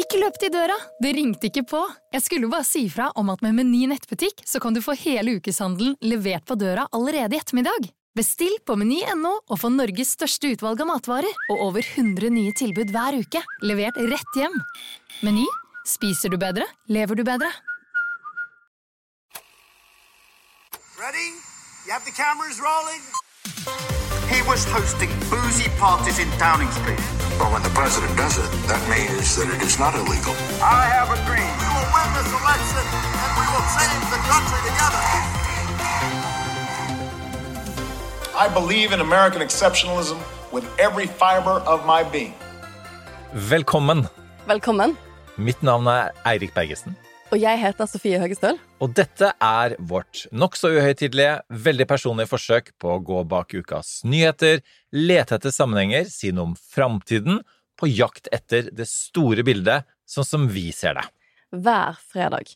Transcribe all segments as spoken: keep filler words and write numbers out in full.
Ikke løp til døra, det ringte ikke på. Jeg skulle bare si fra om at med Meny nettbutikk så kan du få hele ukeshandelen levert på døra allerede i ettermiddag. Bestill på meny punktum no og få Norges største utvalg av matvarer og over hundre nye tilbud hver uke, levert rett hjem. Meny, spiser du bedre, lever du bedre. Ready? You have the cameras rolling? He was hosting boozy parties in Downing Street. Well, when the president does it, that means that it is not illegal. I have a dream. We will win this election and we will save the country together. I believe in American exceptionalism with every fiber of my being. Velkommen. Velkommen. Mitt navn er Eirik Bergesen. Og jeg heter Sofie Høgestøl. Og dette er vårt nok så uhøytidelige, veldig personlige forsøk på å gå bak ukas nyheter, lete etter sammenhenger, si noe om fremtiden, på jakt etter det store bildet, sånn som vi ser det. Hver fredag.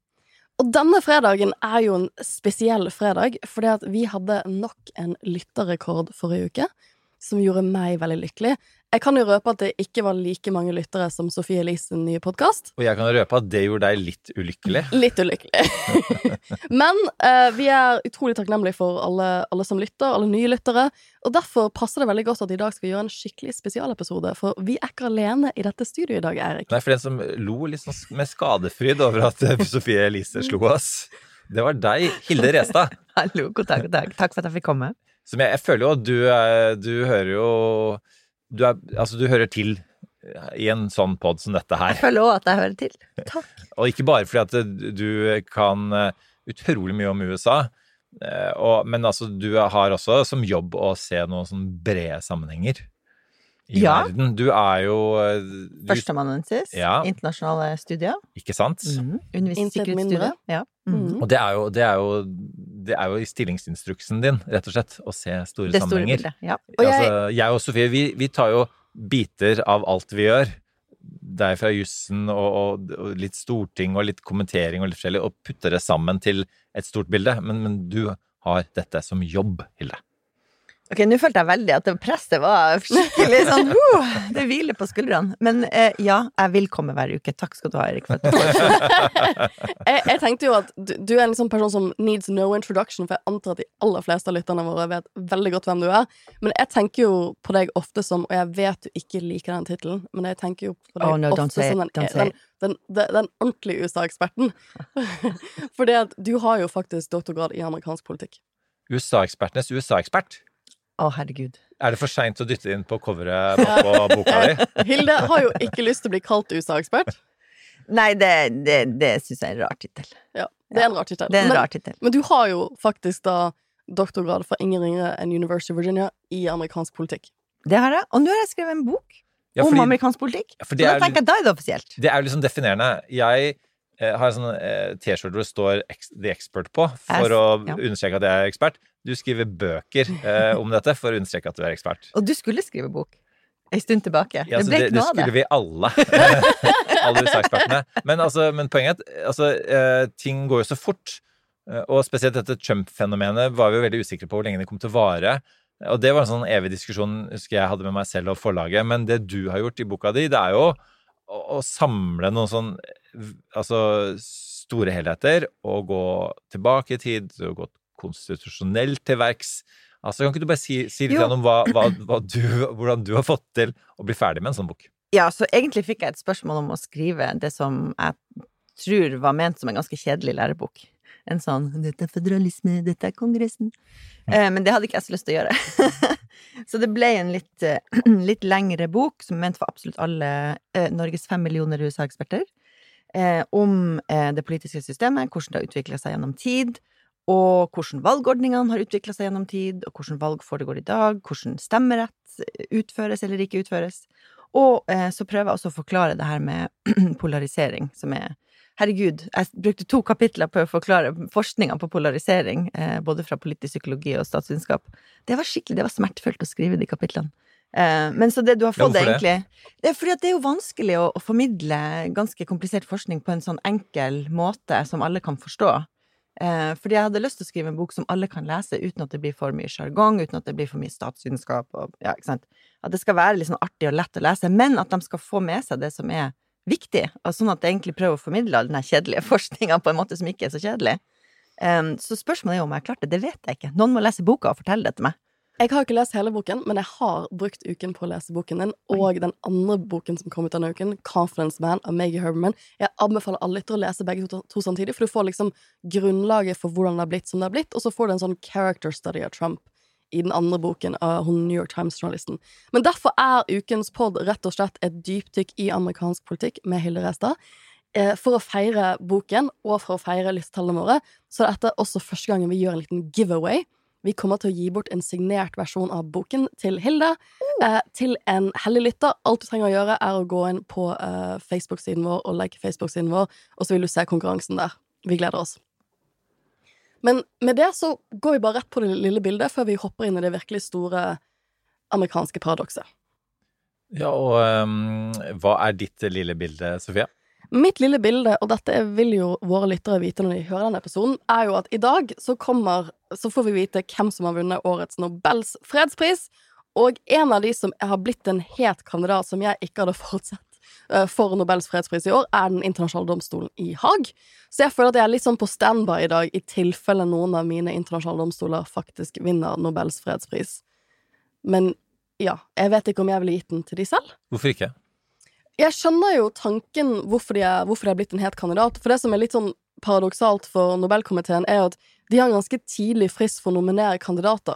Og denne fredagen er jo en spesiell fredag, fordi at vi hadde nok en lytterrekord forrige uke, som gjorde meg veldig lykkelig. Jeg kan jo røpe at det ikke var like mange lyttere som Sofie Elises nye podcast. Og jeg kan røpe at det gjorde deg litt ulykkelig. Litt ulykkelig. Men eh, vi er utrolig takknemlige for alle, alle som lytter, alle nye lyttere, og derfor passer det veldig godt at i dag skal vi gjøre en skikkelig spesialepisode, for vi er ikke alene i dette studioet i dag, Eirik. Nei, for den som lo litt sånn med skadefryd over at Sofie Elise slo oss, det var deg, Hilde Restad. Hallo, god dag, god dag. Takk for at jeg fikk komme. Som jeg, jeg føler jo at du, du hører jo Du, er, altså, du hører til i en sånn podd som dette her. Jeg føler også at jeg hører til. Takk. Og ikke bare fordi at du kan utrolig mye om U S A, og, men altså, du har også som jobb å se noen sånn brede sammenhenger i ja. verden. Du er jo... Du, Førsteamanuensis, ja. Internasjonale studier. Ikke sant? Mm-hmm. Undervisningssikkerhetsstudier. Ja. Mm-hmm. Og det er, jo, det, er jo, det er jo i stillingsinstruksen din, rett og slett, å se store det sammenhenger. Store bildet, ja. Og jeg, altså, jeg og Sofie, vi, vi tar jo biter av alt vi gjør, der fra jussen og, og, og litt storting og litt kommentering og litt forskjellig, og putter det sammen til et stort bilde. Men, men du har dette som jobb, Hilde. Ok, nå følte jeg veldig at det presset var skikkelig sånn, uh, det hviler på skuldrene. Men eh, ja, jeg vil komme hver uke. Takk skal du ha, Erik. For at du jeg, jeg tenkte jo at du, du er en sånn person som needs no introduction, for jeg antar at de aller fleste av lytterne våre vet veldig godt hvem du er. Men jeg tenker jo på deg ofte som, og jeg vet du ikke liker den titelen, men jeg tenker jo på deg oh, no, ofte som den, den, den, den, den ordentlige U S A-eksperten. Fordi at du har jo faktisk doktorgrad i amerikansk politikk. U S A-ekspertenes U S A-ekspert. Å, oh, herregud. Er det for sent å dytte inn på coveret på boka di? Hilde har jo ikke lyst til å bli kalt U S A-ekspert. Nei, det, det, det synes jeg er en rar titel. Ja, det er en rar titel. Det er en men, rar titel. Men du har jo faktisk da doktorgrad fra ingen ringere enn University of Virginia i amerikansk politikk. Det har jeg, og nå har jeg skrevet en bok ja, fordi, om amerikansk politikk. Ja, så da tenker jeg, da er det offisielt. Det er jo liksom definerende. Jeg eh, har en sånn eh, t-skjorte hvor det står ex, The Expert på, for jeg, å ja. understreke at jeg er ekspert. Du skriver bøker eh, om dette for å understreke at du er ekspert. Og du skulle skrive bok en stund tilbake. Ja, det ble det, ikke noe av det. Det skulle vi alle. Alle U S A-ekspertene. Men, altså, men poenget er at altså, eh, ting går jo så fort. Og spesielt dette Trump-fenomenet var vi jo veldig usikre på hvor lenge det kom til å vare. Og det var en sånn evig diskusjon husker jeg hadde med meg selv og forlaget. Men det du har gjort i boka di, det er jo å, å samle noen sånn altså, store helheter og gå tilbake i tid og gå konstitusjonelt til verks. Altså, kan ikke du bare si, si litt om hva, hva, hva du, hvordan du har fått til å bli ferdig med en sånn bok? Ja, så egentlig fikk jeg et spørsmål om å skrive det som jeg tror var ment som en ganske kjedelig lærebok. En sånn, dette er federalisme, dette er kongressen. Mm. Eh, men det hadde ikke jeg så lyst til å gjøre. Så det ble en litt, litt lengre bok, som er ment for absolutt alle eh, Norges fem millioner U S A-eksperter, eh, om eh, det politiske systemet, hvordan det har utviklet seg gjennom tid, og hvordan valgordningene har utviklet seg gjennom tid, og hvordan valg foregår i dag, hvordan stemmerett utføres eller ikke utføres. Og eh, så prøver jeg også å forklare det her med polarisering, som er, herregud, jeg brukte to kapitler på å forklare forskningen på polarisering, eh, både fra politisk psykologi og statsvitenskap. Det var skikkelig, det var smertefullt å skrive de kapitlene. Eh, men så det du har fått ja, egentlig, det er fordi at det er jo vanskelig å, å formidle ganske komplisert forskning på en sånn enkel måte som alle kan forstå. Eh, fordi jeg hadde lyst til å skrive en bok som alle kan lese uten at det blir for mye jargong, uten at det blir for mye statsvitenskap og, ja, ikke sant? At det skal være litt sånn artig og lett å lese, men at de skal få med seg det som er viktig, og sånn at det egentlig prøver å formidle all den her kjedelige forskningen på en måte som ikke er så kjedelig. Um, så spørsmålet er om jeg har klart det, det vet jeg ikke. Noen må lese boka og fortelle det til meg. Jeg har ikke lest hele boken, men jeg har brukt uken på å lese boken din, og den andre boken som kom ut denne uken, Confidence Man av Maggie Haberman. Jeg anbefaler alle lyttere å lese begge to, to samtidig, for du får liksom grunnlaget for hvordan det har blitt som det har blitt, og så får du en sånn character study av Trump i den andre boken av hun New York Times-journalisten. Men derfor er ukens podd rett og slett et dyptykk i amerikansk politikk med Hilde Restad. For å feire boken, og for å feire lysttallene våre, så er dette også første gangen vi gjør en liten giveaway. Vi kommer til å gi bort en signert versjon av boken til Hilde, eh, til en heldig lytter. Alt du trenger å gjøre er å gå inn på eh, Facebook-siden vår og like Facebook-siden vår, og så vil du se konkurransen der. Vi gleder oss. Men med det så går vi bare rett på det lille bildet, før vi hopper inn i det virkelig store amerikanske paradokset. Ja, og um, hva er ditt lille bilde, Sofia? Mitt lille bilde, og dette vil jo våre lyttere vite når de hører denne episoden, er jo at i dag så kommer, så får vi vite hvem som har vunnet årets Nobels fredspris, og en av de som har blitt en het kandidat som jeg ikke hadde forutsett for Nobels fredspris i år, er den internasjonale domstolen i Haag. Så jeg føler at jeg er litt sånn på standby i dag, i tilfelle noen av mine internasjonale domstoler faktisk vinner Nobels fredspris. Men ja, jeg vet ikke om jeg ville gitt den til de selv. Hvorfor ikke? Jeg skjønner jo tanken hvorfor de, er, hvorfor de er blitt en het kandidat, for det som er litt sånn paradoksalt for Nobelkomiteen er jo at de har en ganske tidlig frist for å nominere kandidater.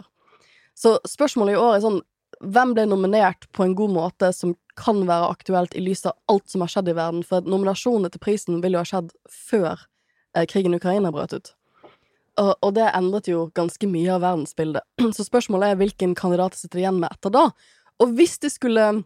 Så spørsmålet i år er sånn, hvem ble nominert på en god måte som kan være aktuelt i lys av alt som har skjedd i verden, for nominasjonene til prisen ville jo ha skjedd før eh, krigen i Ukraina brøt ut. Og, og det endret jo ganske mye av verdensbildet. Så spørsmålet er hvilken kandidat sitter igjen med etter da. Og hvis de skulle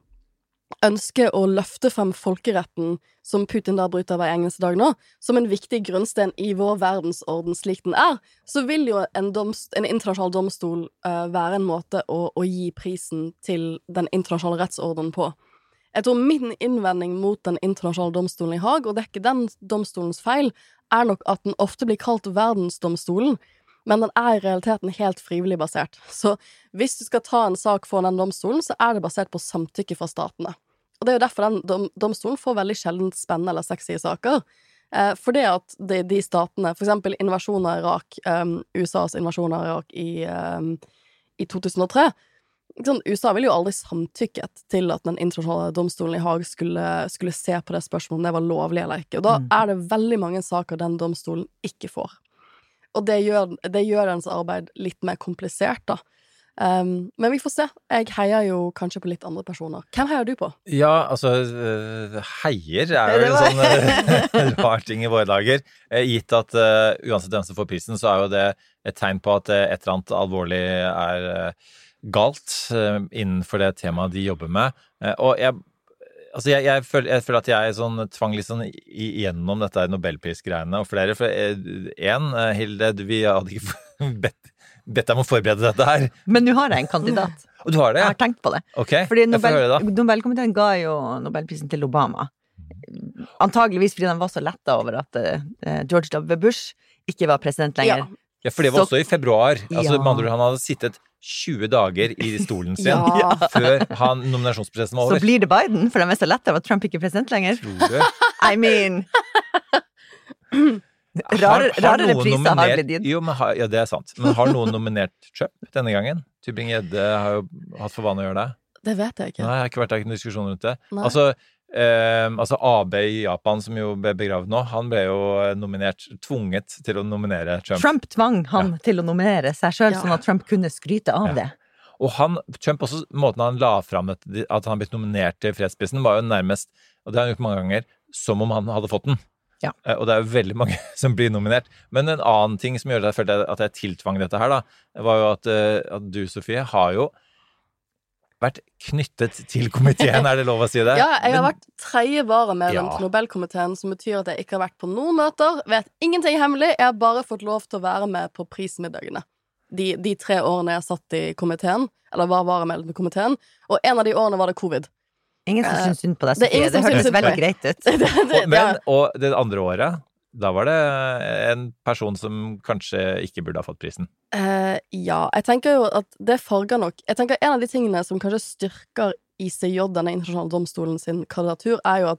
ønsker å løfte frem folkeretten som Putin da bryter hver eneste dag nå, som en viktig grunnsten i vår verdensorden slik den er, så vil jo en, domst, en internasjonal domstol uh, være en måte å, å gi prisen til den internasjonale rettsordenen på. Jeg tror min innvending mot den internasjonale domstolen i Haag, og det er ikke den domstolens feil, er nok at den ofte blir kalt verdensdomstolen, men den er i realiteten helt frivillig basert. Så hvis du skal ta en sak for den domstolen, så er det basert på samtykke fra statene. Og det er jo derfor den dom domstolen får veldig sjelden spennende eller sexy saker. Eh, for det at de, de statene, for eksempel invasjonen av Irak, um, U S A's invasjon av Irak i, um, i to tusen og tre, sånn, U S A ville jo aldri samtykket til at den internasjonale domstolen i Haag skulle, skulle se på det spørsmålet om det var lovlig eller ikke. Og da mm. er det veldig mange saker den domstolen ikke får. Og det gjør, det gjør dens arbeid litt mer komplisert, da. Um, men vi får se. Jeg heier jo kanskje på litt andre personer. Hvem heier du på? Ja, altså, heier er jo en sånn rar ting i våre dager. Gitt at uh, uansett hvem som får prisen, så er jo det et tegn på at et eller annet alvorlig er uh, galt uh, innenfor det temaet de jobber med. Uh, og jeg Altså, jeg, jeg, føler, jeg føler at jeg sånn, tvang litt sånn igjennom dette Nobelprisgreiene, og flere, for en, Hilde, vi hadde ikke bedt, bedt deg om å forberede dette her. Men nå har jeg en kandidat. Og du har det, ja? Jeg har tenkt på det. Ok, fordi jeg får høre det. Nobelkomiteen ga jo Nobelprisen til Obama. Antageligvis fordi de var så letta over at uh, George W. Bush ikke var president lenger. Ja. Ja, for det var så, også i februar. Altså, ja. Med andre ord, han hadde sittet tjue dager i stolen sin ja. før han, nominasjonsprosessen var over. Så blir det Biden, for de er så lett av at Trump ikke er president lenger. Tror du? I mean... Rare, rarere priser nominert, har blitt gitt. Jo, men har, ja, det er sant. Men har noen nominert Trump denne gangen? Tybring-Gjedde har jo hatt for vane å gjøre det. Det vet jeg ikke. Nei, jeg har ikke vært der i en diskusjon rundt det. Nei. Altså, eh, altså A B i Japan, som jo ble begravd nå, han ble jo nominert, tvunget til å nominere Trump. Trump tvang han Ja. til å nominere seg selv, Ja. sånn at Trump kunne skryte av Ja. det. Og han, Trump også, måten han la fram at, at han har blitt nominert til fredsprisen, var jo nærmest, og det har han gjort mange ganger, som om han hadde fått den. Ja. Eh, Og det er jo veldig mange som blir nominert. Men en annen ting som gjør at jeg følte at jeg tiltvang dette her, da, var jo at, eh, at du, Sofie, har jo vært knyttet til komiteen, er det lov å si det? Ja, jeg har Men- vært tredje varamedlem Ja. til Nobelkomiteen, som betyr at jeg ikke har vært på noen møter, vet ingenting hemmelig, jeg har bare fått lov til å være med på prismiddagene. De, de tre årene jeg satt i komiteen, eller var varamedlem i komiteen, og en av de årene var det covid. Ingen som Eh, syns synd på deg, det er Sofie. ingen Det, som syns hørtes synd på veldig meg. greit ut. det, det, Og, det, men, og det andre året, da var det en person som kanskje ikke burde ha fått prisen. Eh, ja, jeg tenker jo at det farger nok. Jeg tenker en av de tingene som kanskje styrker I C J, denne internasjonale domstolen sin kandidatur, er jo at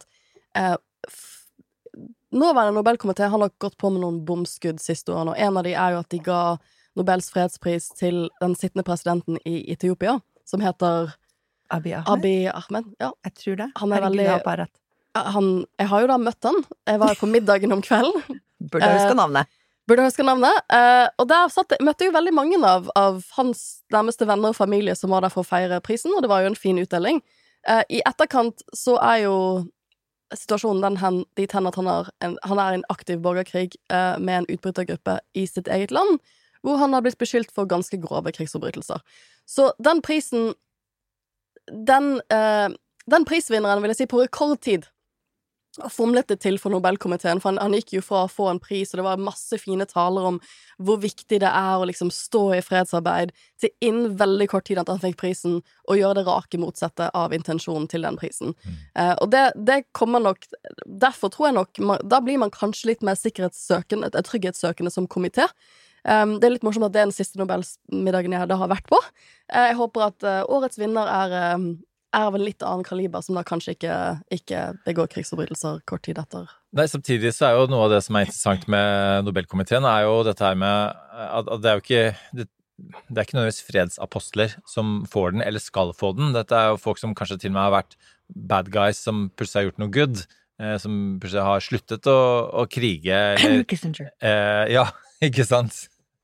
Eh, f- nåværende Nobelkomité har nok gått på med noen bomskudd siste årene, og en av de er jo at de ga Nobels fredspris til den sittende presidenten i Etiopia, som heter Abiy Ahmed? Abiy Ahmed. Ja, Jeg tror det. han er Herregud, veldig jeg har bare rett. han, Jeg har jo da møtt han. Jeg var på middagen om kvelden. Burde jeg huske navnet. Burde huske navnet. Eh, og der satt, jeg møtte jo veldig mange av, av hans nærmeste venner og familie som var der for å feire prisen, og det var jo en fin utdeling. Eh, I etterkant så er jo situasjonen den hen, dit hen at han, har en, han er i en aktiv borgerkrig eh, med en utbrytergruppe i sitt eget land, hvor han har blitt beskyldt for ganske grove krigsforbrytelser. Så den prisen den, eh, den prisvinneren, vil jeg si, på rekordtid fomlet det til for Nobelkomiteen, for han, han gikk jo fra å få en pris, og det var masse fine taler om hvor viktig det er å liksom stå i fredsarbeid, til innen veldig kort tid at han fikk prisen, og gjøre det rake motsettet av intensjonen til den prisen. Mm. Eh, og det, det kommer nok, derfor tror jeg nok, man, da blir man kanskje litt mer sikkerhetssøkende, trygghetssøkende som komité. Um, det er litt morsomt at det er den siste Nobelsmiddagen jeg da har vært på. Uh, jeg håper at uh, årets vinner er, um, er av en litt annen kaliber, som da kanskje ikke, ikke begår krigsforbrytelser kort tid etter. Nei, samtidig så er jo noe av det som er interessant med Nobelkomiteen, er jo dette her med at, at det er jo ikke det, det er ikke nødvendigvis fredsapostler som får den, eller skal få den. Dette er jo folk som kanskje til og med har vært bad guys, som plutselig har gjort noe good, eh, som plutselig har sluttet å, å krige. Henry Kissinger. Eh, ja, ikke sant?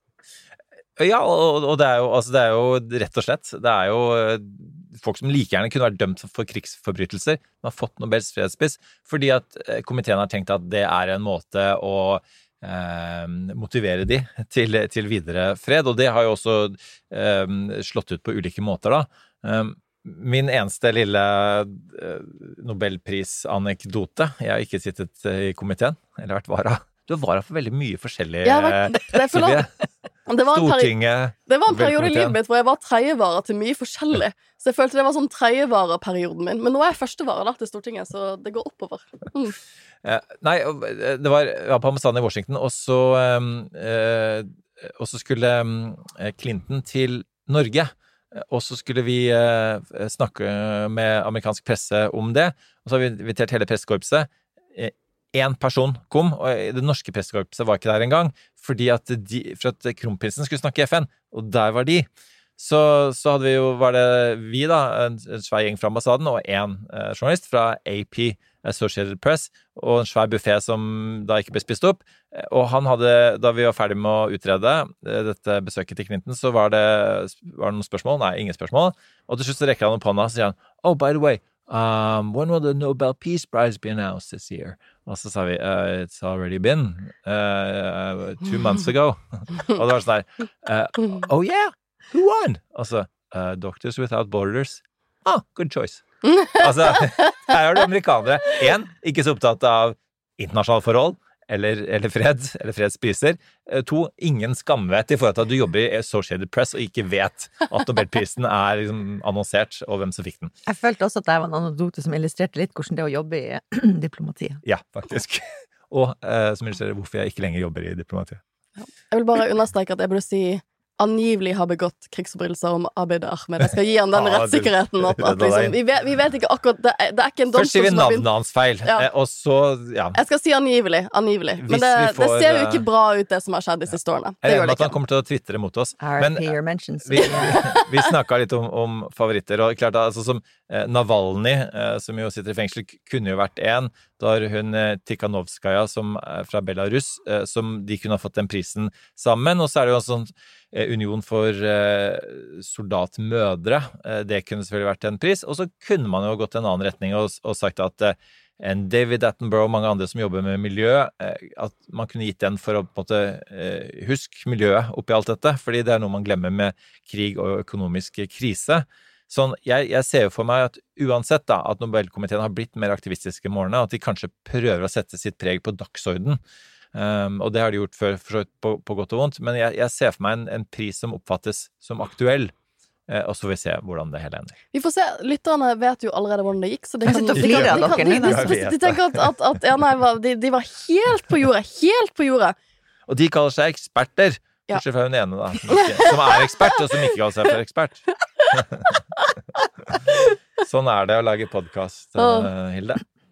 Ja, og, og det, er jo, altså det er jo rett og slett, det er jo folk som like gjerne kunne vært dømt for krigsforbrytelser, som har fått Nobels fredspris, fordi at komiteen har tenkt at det er en måte å eh, motivere de til, til videre fred, og det har jo også eh, slått ut på ulike måter da. Eh, min eneste lille eh, Nobelpris-anekdote, jeg har ikke sittet i komiteen, eller vært vara. Du har vara for veldig mye forskjellig, ja, det, det Silje. Det var, Stortinget, det var en periode i livet mitt hvor jeg var tredjevara til mye forskjellig. Så jeg følte det var sånn tredjevara-perioden min. Men nå er jeg førstevara da til Stortinget, så det går oppover. Mm. Eh, nei, det var, jeg var på ambassaden i Washington, og så, eh, og så skulle eh, Clinton til Norge. Og så skulle vi eh, snakke med amerikansk presse om det. Og så har vi invitert hele pressekorpset. Eh, En person kom, og det norske pressekorpset var ikke der engang, fordi at, de, for at kronprinsen skulle snakke i F N, og der var de. Så, så hadde vi jo, var det vi da, en, en svær gjeng fra ambassaden, og en eh, journalist fra A P, Associated Press, og en svær buffet som da ikke ble spist opp. Og han hadde, da vi var ferdig med å utrede eh, dette besøket til Clinton, så var det, var det noen spørsmål? Nei, ingen spørsmål. Og til slutt så rekker han opp hånda, og så sier han, oh, by the way, Um, when will the Nobel Peace Prize be announced this year? Og så sa vi, uh, it's already been uh, two months ago. Og det var sånn der, uh, oh yeah, who won? Og så, uh, Doctors Without Borders. Ah, good choice. Altså, her er det amerikanere. En, ikke så opptatt av internasjonale forhold, eller, eller fred, eller fredspriser. To, ingen skamvett i forhold til at du jobber i Associated Press og ikke vet at Nobelprisen er liksom annonsert, og hvem som fikk den. Jeg følte også at det var en anekdote som illustrerte litt hvordan det er å jobbe i diplomatiet. Ja, faktisk. Og eh, som illustrerer hvorfor jeg ikke lenger jobber i diplomatiet. Jeg vil bare understreke at jeg burde si angivelig har begått krigsforbrytelser om Abiy Ahmed. Jeg skal gi han den Ja, rettssikkerheten. At, at liksom, vi, vet, vi vet ikke akkurat, det er, det er ikke en Først sier vi domstol som har navnet begynt. hans feil, Ja. eh, og så, ja. Jeg skal si angivelig, angivelig. Hvis Men det, vi får, det ser jo eh, ikke bra ut det som har skjedd de siste årene. Det Jeg gjør regner med det at han ikke. kommer til å twittere mot oss. R Men P your mentions. vi, vi, vi snakket litt om, om favoritter, og klart altså som eh, Navalny, eh, som jo sitter i fengsel, kunne jo vært en, da har hun eh, Tikhanovskaya som er fra Belarus, eh, som de kunne ha fått den prisen sammen, og så er det jo en sånn eh, union for eh, soldatmødre, eh, det kunne selvfølgelig vært en pris, og så kunne man jo gått i en annen retning og, og sagt at eh, en David Attenborough og mange andre som jobber med miljø, eh, at man kunne gitt den for å på en måte eh, husk miljøet oppi alt dette, fordi det er noe man glemmer med krig og økonomisk krise. Sånn, jeg, jeg ser jo for meg at uansett da, at Nobelkomiteen har blitt mer aktivistiske med årene, at de kanskje prøver å sette sitt preg på dagsorden, um, og det har de gjort før, for, på, på godt og vondt, men jeg, jeg ser for meg en, en pris som oppfattes som aktuell, uh, og så får vi se hvordan det hele ender. Vi får se, lytterne vet jo allerede hvordan det gikk, så de kan, sitter og de kan, flirer av de kan, dere, de, Nina. de, de, de tenker at, at, at ja, nei, de, de var helt på jordet, helt på jordet. Og de kaller seg eksperter, Ja. bortsett fra hun ene da, som, ikke, som er ekspert, og som ikke kaller seg for ekspert. Sånn er det å lage podcast, uh, Hilde.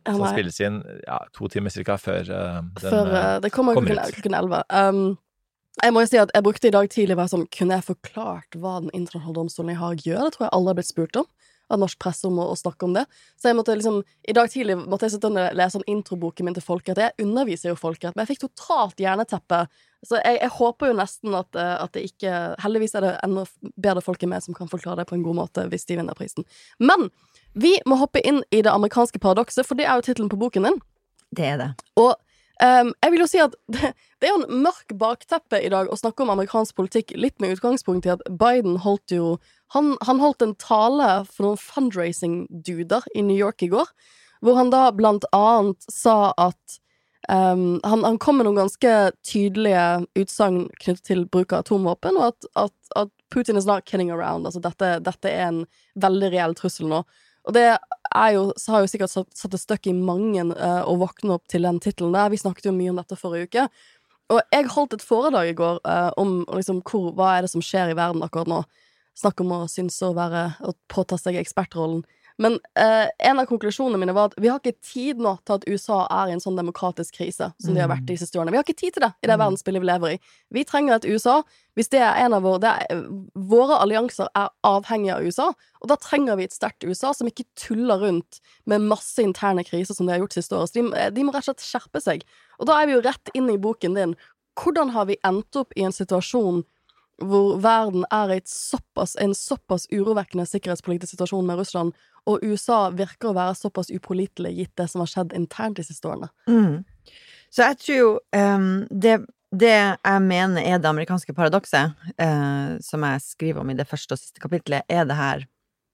Ja, som nei. spilles inn ja, to timer cirka før uh, den Før, uh, det kommer, kommer klokken, ut. klokken elleve. Um, jeg må jo si at jeg brukte i dag tidlig å være sånn, kunne jeg forklart hva den internasjonale domstolen i Haag gjør? Det tror jeg alle har blitt spurt om, av norsk presse om å, å snakke om det. Så jeg måtte liksom, i dag tidlig måtte jeg sitte og lese sånn introboken min til folkerett. Jeg underviser jo folkerett, men jeg fikk totalt hjerneteppe. Så jeg, jeg håper jo nesten at, uh, at det ikke, heldigvis er det enda bedre folk enn meg som kan forklare det på en god måte hvis de vinner prisen. Men vi må hoppe inn i det amerikanske paradokset, for det er jo titelen på boken din. Det er det. Og um, jeg vil jo si at det, det er jo en mørk bakteppe i dag å snakke om amerikansk politikk, litt med utgangspunkt i at Biden holdt jo han, han holdt en tale for noen fundraising-duder i New York i går, hvor han da blant annet sa at um, han, han kom med noen ganske tydelige utsagn knyttet til bruk av atomvåpen, og at, at, at Putin is not kidding around. Altså dette, dette er en veldig reell trussel nå. Og det er jo, så har jo sikkert satt, satt et støkk i mange uh, å våkne opp til den titelen der. Vi snakket jo mye om dette forrige uke. Og jeg holdt et foredrag i går uh, om liksom, hvor, hva er det som skjer i verden akkurat nå. Snakk om å synse og være, og påta seg ekspertrollen. Men uh, en av konklusjonene mine var at vi har ikke tid nå til at U S A er i en sånn demokratisk krise som de har vært de siste årene. Vi har ikke tid til det i det verdensbildet vi lever i. Vi trenger et U S A, hvis det er en av våre, det er, våre allianser er avhengige av U S A, og da trenger vi et sterkt U S A som ikke tuller rundt med masse interne kriser som de har gjort siste året. Så de, de må rett og slett skjerpe seg. Og da er vi jo rett inn i boken din. Hvordan har vi endt opp i en situasjon hvor verden er i et såpass, en såpass urovekkende sikkerhetspolitisk situasjon med Russland, og U S A virker å være såpass upålitelig gitt det som har skjedd internt de siste årene. Mm. Så jeg tror jo um, det, det jeg mener er det amerikanske paradokset, uh, som jeg skriver om i det første og siste kapitlet, er det her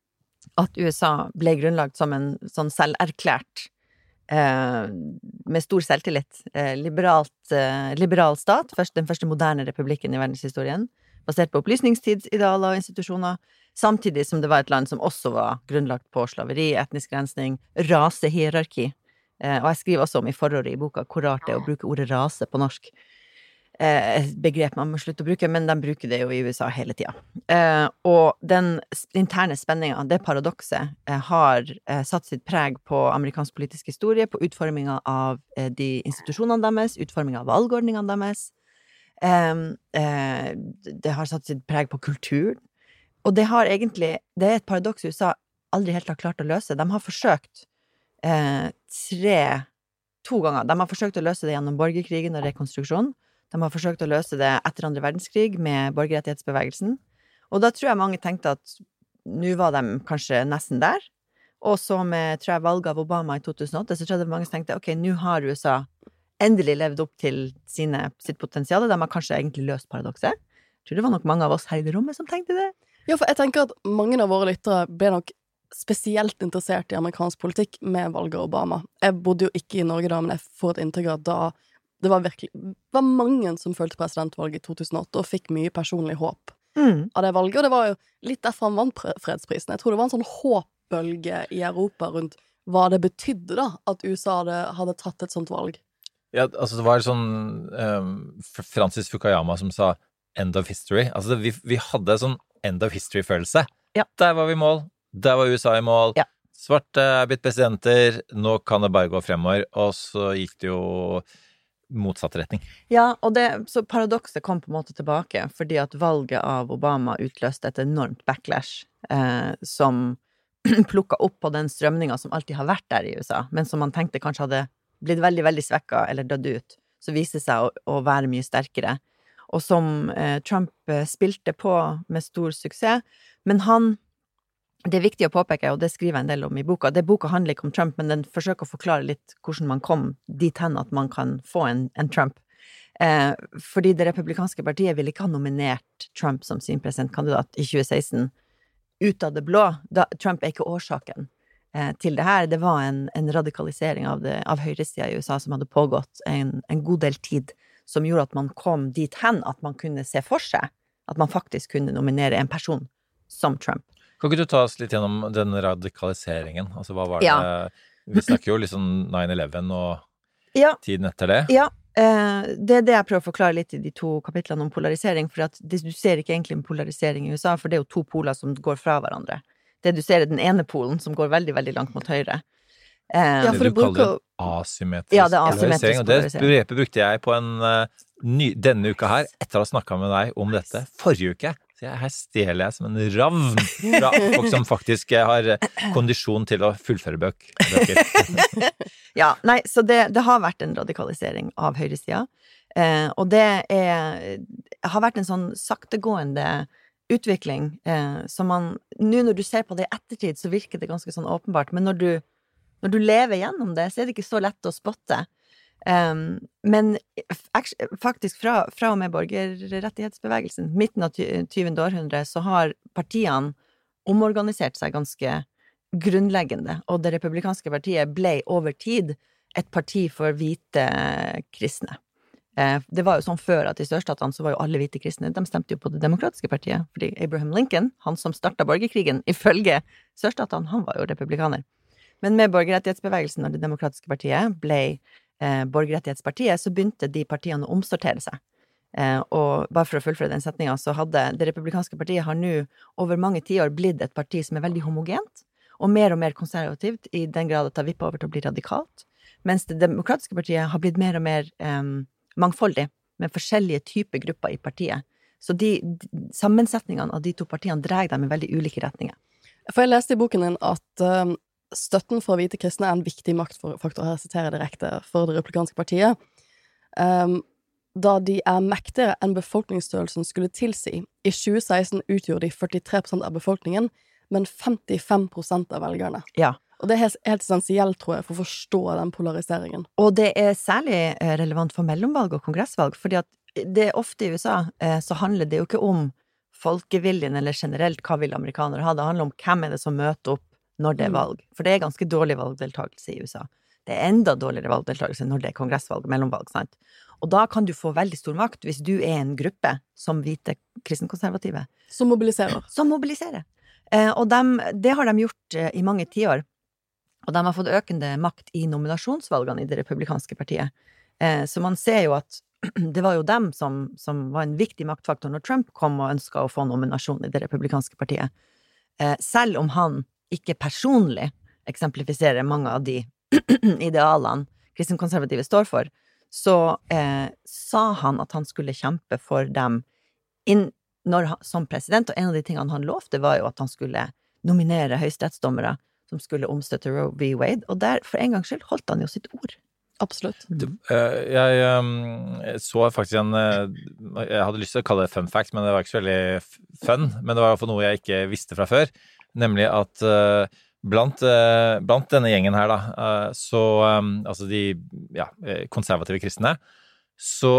at U S A ble grunnlagt som en sånn selverklært uh, med stor selvtillit, uh, liberalt, uh, liberal stat, først, den første moderne republikken i verdenshistorien, basert på opplysningstidsidealer og institusjoner, samtidig som det var et land som også var grunnlagt på slaveri, etnisk rensning, rasehierarki. Eh, og jeg skriver også om i forordet i boka hvor rart det er å bruke ordet rase på norsk. Eh, begrep man må slutte å bruke, men de bruker det jo i U S A hele tida. Eh, og den interne spenninga, det paradokset, eh, har eh, satt sitt preg på amerikansk politisk historie, på utforminga av eh, de institusjonene deres, utforminga av valgordningene deres. Um, uh, det har satt sitt preg på kultur, og det har egentlig, det er et paradoks U S A aldri helt har klart å løse. De har forsøkt uh, tre, to ganger, de har forsøkt å løse det gjennom borgerkrigen og rekonstruksjon, de har forsøkt å løse det etter andre verdenskrig med borgerrettighetsbevegelsen, og da tror jeg mange tenkte at nå var de kanskje nesten der, og så med, tror jeg, valget av Obama i to tusen og åtte, så tror jeg mange tenkte, ok, nå har U S A endelig levd opp til sine, sitt potensial. De har kanskje egentlig løst paradokset. Jeg tror det var nok mange av oss her i det rommet som tenkte det. Ja, for jeg tenker at mange av våre lyttere ble nok spesielt interessert i amerikansk politikk med valget av Obama. Jeg bodde jo ikke i Norge da, men jeg får et inntrykk av at da det var virkelig var mange som følte presidentvalget i to tusen og åtte og fikk mye personlig håp Mm. av det valget. Og det var jo litt derfor han vant fredsprisen. Jeg tror det var en sånn håpbølge i Europa rundt hva det betydde da, at U S A hadde, hadde tatt et sånt valg. Ja, altså det var sånn um, Francis Fukuyama som sa end of history. Altså vi, vi hadde en sånn end of history-følelse. Ja. Der var vi i mål. Der var U S A i mål. Ja. Svarte er blitt presidenter. Nå kan det bare gå fremover. Og så gikk det jo motsatt retning. Ja, og det, så paradokset kom på en måte tilbake, fordi at valget av Obama utløste et enormt backlash, eh, som plukket opp på den strømninga som alltid har vært der i U S A, men som man tenkte kanskje hadde blitt veldig, veldig svekket eller dødd ut, så viste det seg å, å være mye sterkere. Og som eh, Trump eh, spilte på med stor suksess. Men han, det er viktig å påpeke, og det skriver jeg en del om i boka, det boka handler ikke om Trump, men den forsøker å forklare litt hvordan man kom dit hen at man kan få en, en Trump. Eh, fordi det republikanske partiet ville ikke ha nominert Trump som sin presidentkandidat i tjue seksten ut av det blå. Da, Trump er ikke årsaken til det her. Det var en, en radikalisering av, det, av høyresiden i U S A som hadde pågått en, en god del tid, som gjorde at man kom dit hen at man kunne se for seg at man faktisk kunne nominere en person som Trump. Kan ikke du ta oss litt gjennom den radikaliseringen? Altså hva var det? Ja. Vi snakker jo liksom nine eleven og Ja. tiden etter det. Ja, eh, det er det jeg prøver å forklare litt i de to kapitlene om polarisering, for at det, du ser ikke egentlig en polarisering i U S A, for det er jo to poler som går fra hverandre. Det du ser er den ene polen som går veldig, veldig langt mot høyre. Eh, Ja, for det du du kaller bruker- asymmetrisk Ja, det er asymmetrisk polarisering. Og det polarisering. begrepet brukte jeg på en uh, ny, denne uka her, etter å ha snakket med deg om dette forrige uke. Så jeg, her stjeler jeg som en ravn fra folk som faktisk har kondisjon til å fullføre bøk, bøker. Ja, nei, så det, det har vært en radikalisering av høyresida, eh, og det er, har vært en sånn saktegående utvikling, eh, som man, nå når du ser på det i ettertid, så virker det ganske sånn åpenbart, men når du, når du lever gjennom det, så er det ikke så lett å spotte. Um, men faktisk fra, fra og med borgerrettighetsbevegelsen, midten av tyvende århundre, så har partiene omorganisert seg ganske grunnleggende, og det republikanske partiet ble over tid et parti for hvite kristne. Eh, det var jo sånn før at i sørstatene så var jo alle hvite kristne, de stemte jo på det demokratiske partiet, fordi Abraham Lincoln, han som startet borgerkrigen, ifølge sørstatene, han var jo republikaner. Men med borgerrettighetsbevegelsen og det demokratiske partiet ble eh, borgerrettighetspartiet, så begynte de partiene å omsortere seg. Eh, og bare for å fullføre den setningen, så hadde det republikanske partiet har nå over mange tiår blitt et parti som er veldig homogent, og mer og mer konservativt, i den grad at det har vippet over til å bli radikalt, mens det demokratiske partiet har blitt mer og mer eh, mangfoldig, med forskjellige typer grupper i partiet. Så de, de sammensetningene av de to partiene dreier dem i veldig ulike retninger. For jeg leste i boken din at um, støtten for hvite kristne er en viktig maktfaktor, her siterer jeg direkte, for det republikanske partiet, um, da de er mektigere enn befolkningsstørrelsen skulle tilsi. I tjue seksten utgjorde de førtitre prosent av befolkningen, men femtifem prosent av velgerne. Ja. Og det er helt, helt essensielt, tror jeg, for å forstå den polariseringen. Og det er særlig relevant for mellomvalg og kongressvalg, fordi at det er ofte i U S A, eh, så handler det jo ikke om folkeviljen, eller generelt hva vil amerikanere ha, det handler om hvem er det som møter opp når det er valg. For det er ganske dårlig valgdeltakelse i U S A. Det er enda dårligere valgdeltakelse når det er kongressvalg og mellomvalg, sant? Og da kan du få veldig stor makt hvis du er en gruppe som hvite kristenkonservative. Som mobiliserer. Som mobiliserer. Eh, og dem, det har de gjort eh, i mange tiår. Og de har fått økende makt i nominasjonsvalgene i det republikanske partiet. Eh, så man ser jo at det var jo dem som, som var en viktig maktfaktor når Trump kom og ønsket å få nominasjon i det republikanske partiet. Eh, selv om han ikke personlig eksemplifiserer mange av de idealene kristenkonservative står for, så eh, sa han at han skulle kjempe for dem inn, når, som president, og en av de tingene han lovte var jo at han skulle nominere høyesterettsdommere som skulle omstøtte Roe v. Wade, og der, for en gangs skyld, holdt han jo sitt ord. Absolutt. Du, uh, jeg um, så faktisk en uh, jeg hadde lyst til å kalle det fun fact, men det var ikke så veldig fun, men det var i hvert fall noe jeg ikke visste fra før, nemlig at uh, blant, uh, blant denne gjengen her da, uh, så um, altså de ja, konservative kristne, så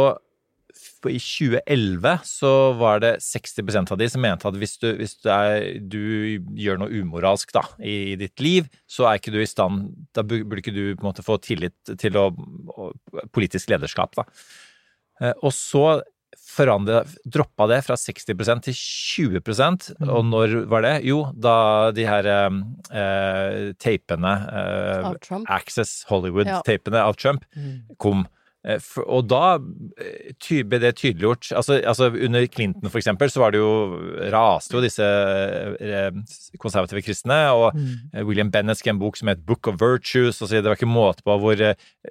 i tjue elleve så var det seksti prosent av de som mente at hvis du, hvis du, er, du gjør noe umoralsk da, i, i ditt liv, så er ikke du i stand, da burde ikke du på en måte få tillit til å, å, politisk lederskap da. Eh, og så forandret, droppet det fra seksti prosent til tjue prosent, mm. og når var det? Jo, da de her eh, tapene, eh, Access Hollywood-tapene ja. Av Trump mm. kom. Og da ble det tydeliggjort, altså, altså under Clinton for eksempel, så var det jo, raste jo disse konservative kristne, og mm. William Bennett skrev en bok som het Book of Virtues, og så det var ikke måte på hvor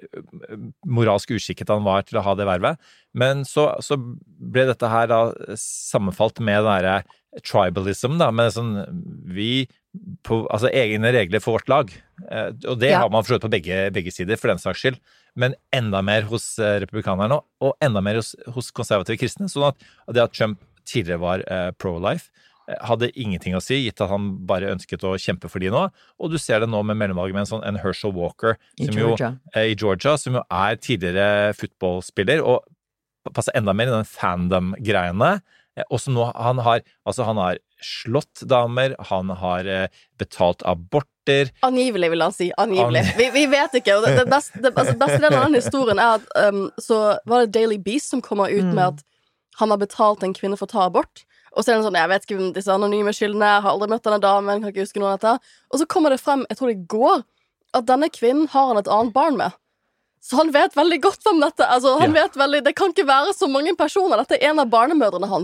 moralsk uskikket han var til å ha det vervet. Men så, så ble dette her da sammenfalt med den der tribalism da, med sånn, vi på, altså egne regler for vårt lag, og det ja. Har man forstått på begge, begge sider for den saks skyld, men enda mer hos republikanerne og enda mer hos, hos konservative kristne, sånn at det at Trump tidligere var uh, pro-life hadde ingenting å si, gitt at han bare ønsket å kjempe for de nå, og du ser det nå med mellomvalget med en sånn en Herschel Walker I som Georgia. Jo, uh, i Georgia, som jo er tidligere fotballspiller og passer enda mer i den fandom-greiene, og så nå han har, altså han har slått damer, han har uh, betalt aborter. Angivelig, vil han si. Angivelig. Vi, vi vet ikke. Og det, det beste, det, altså, beste delen av den historien er at um, så var det Daily Beast som kommer ut mm. med at han har betalt en kvinne for å ta abort. Og så er det sånn, jeg vet ikke hvem disse anonyme skyldene er, har aldri møtt denne damen, kan ikke huske noe av dette. Og så kommer det frem, jeg tror det går, at denne kvinnen har han et annet barn med. Så han vet veldig godt om dette. Altså, han ja. Vet veldig, det kan ikke være så mange personer. Dette er en av barnemødrene hans.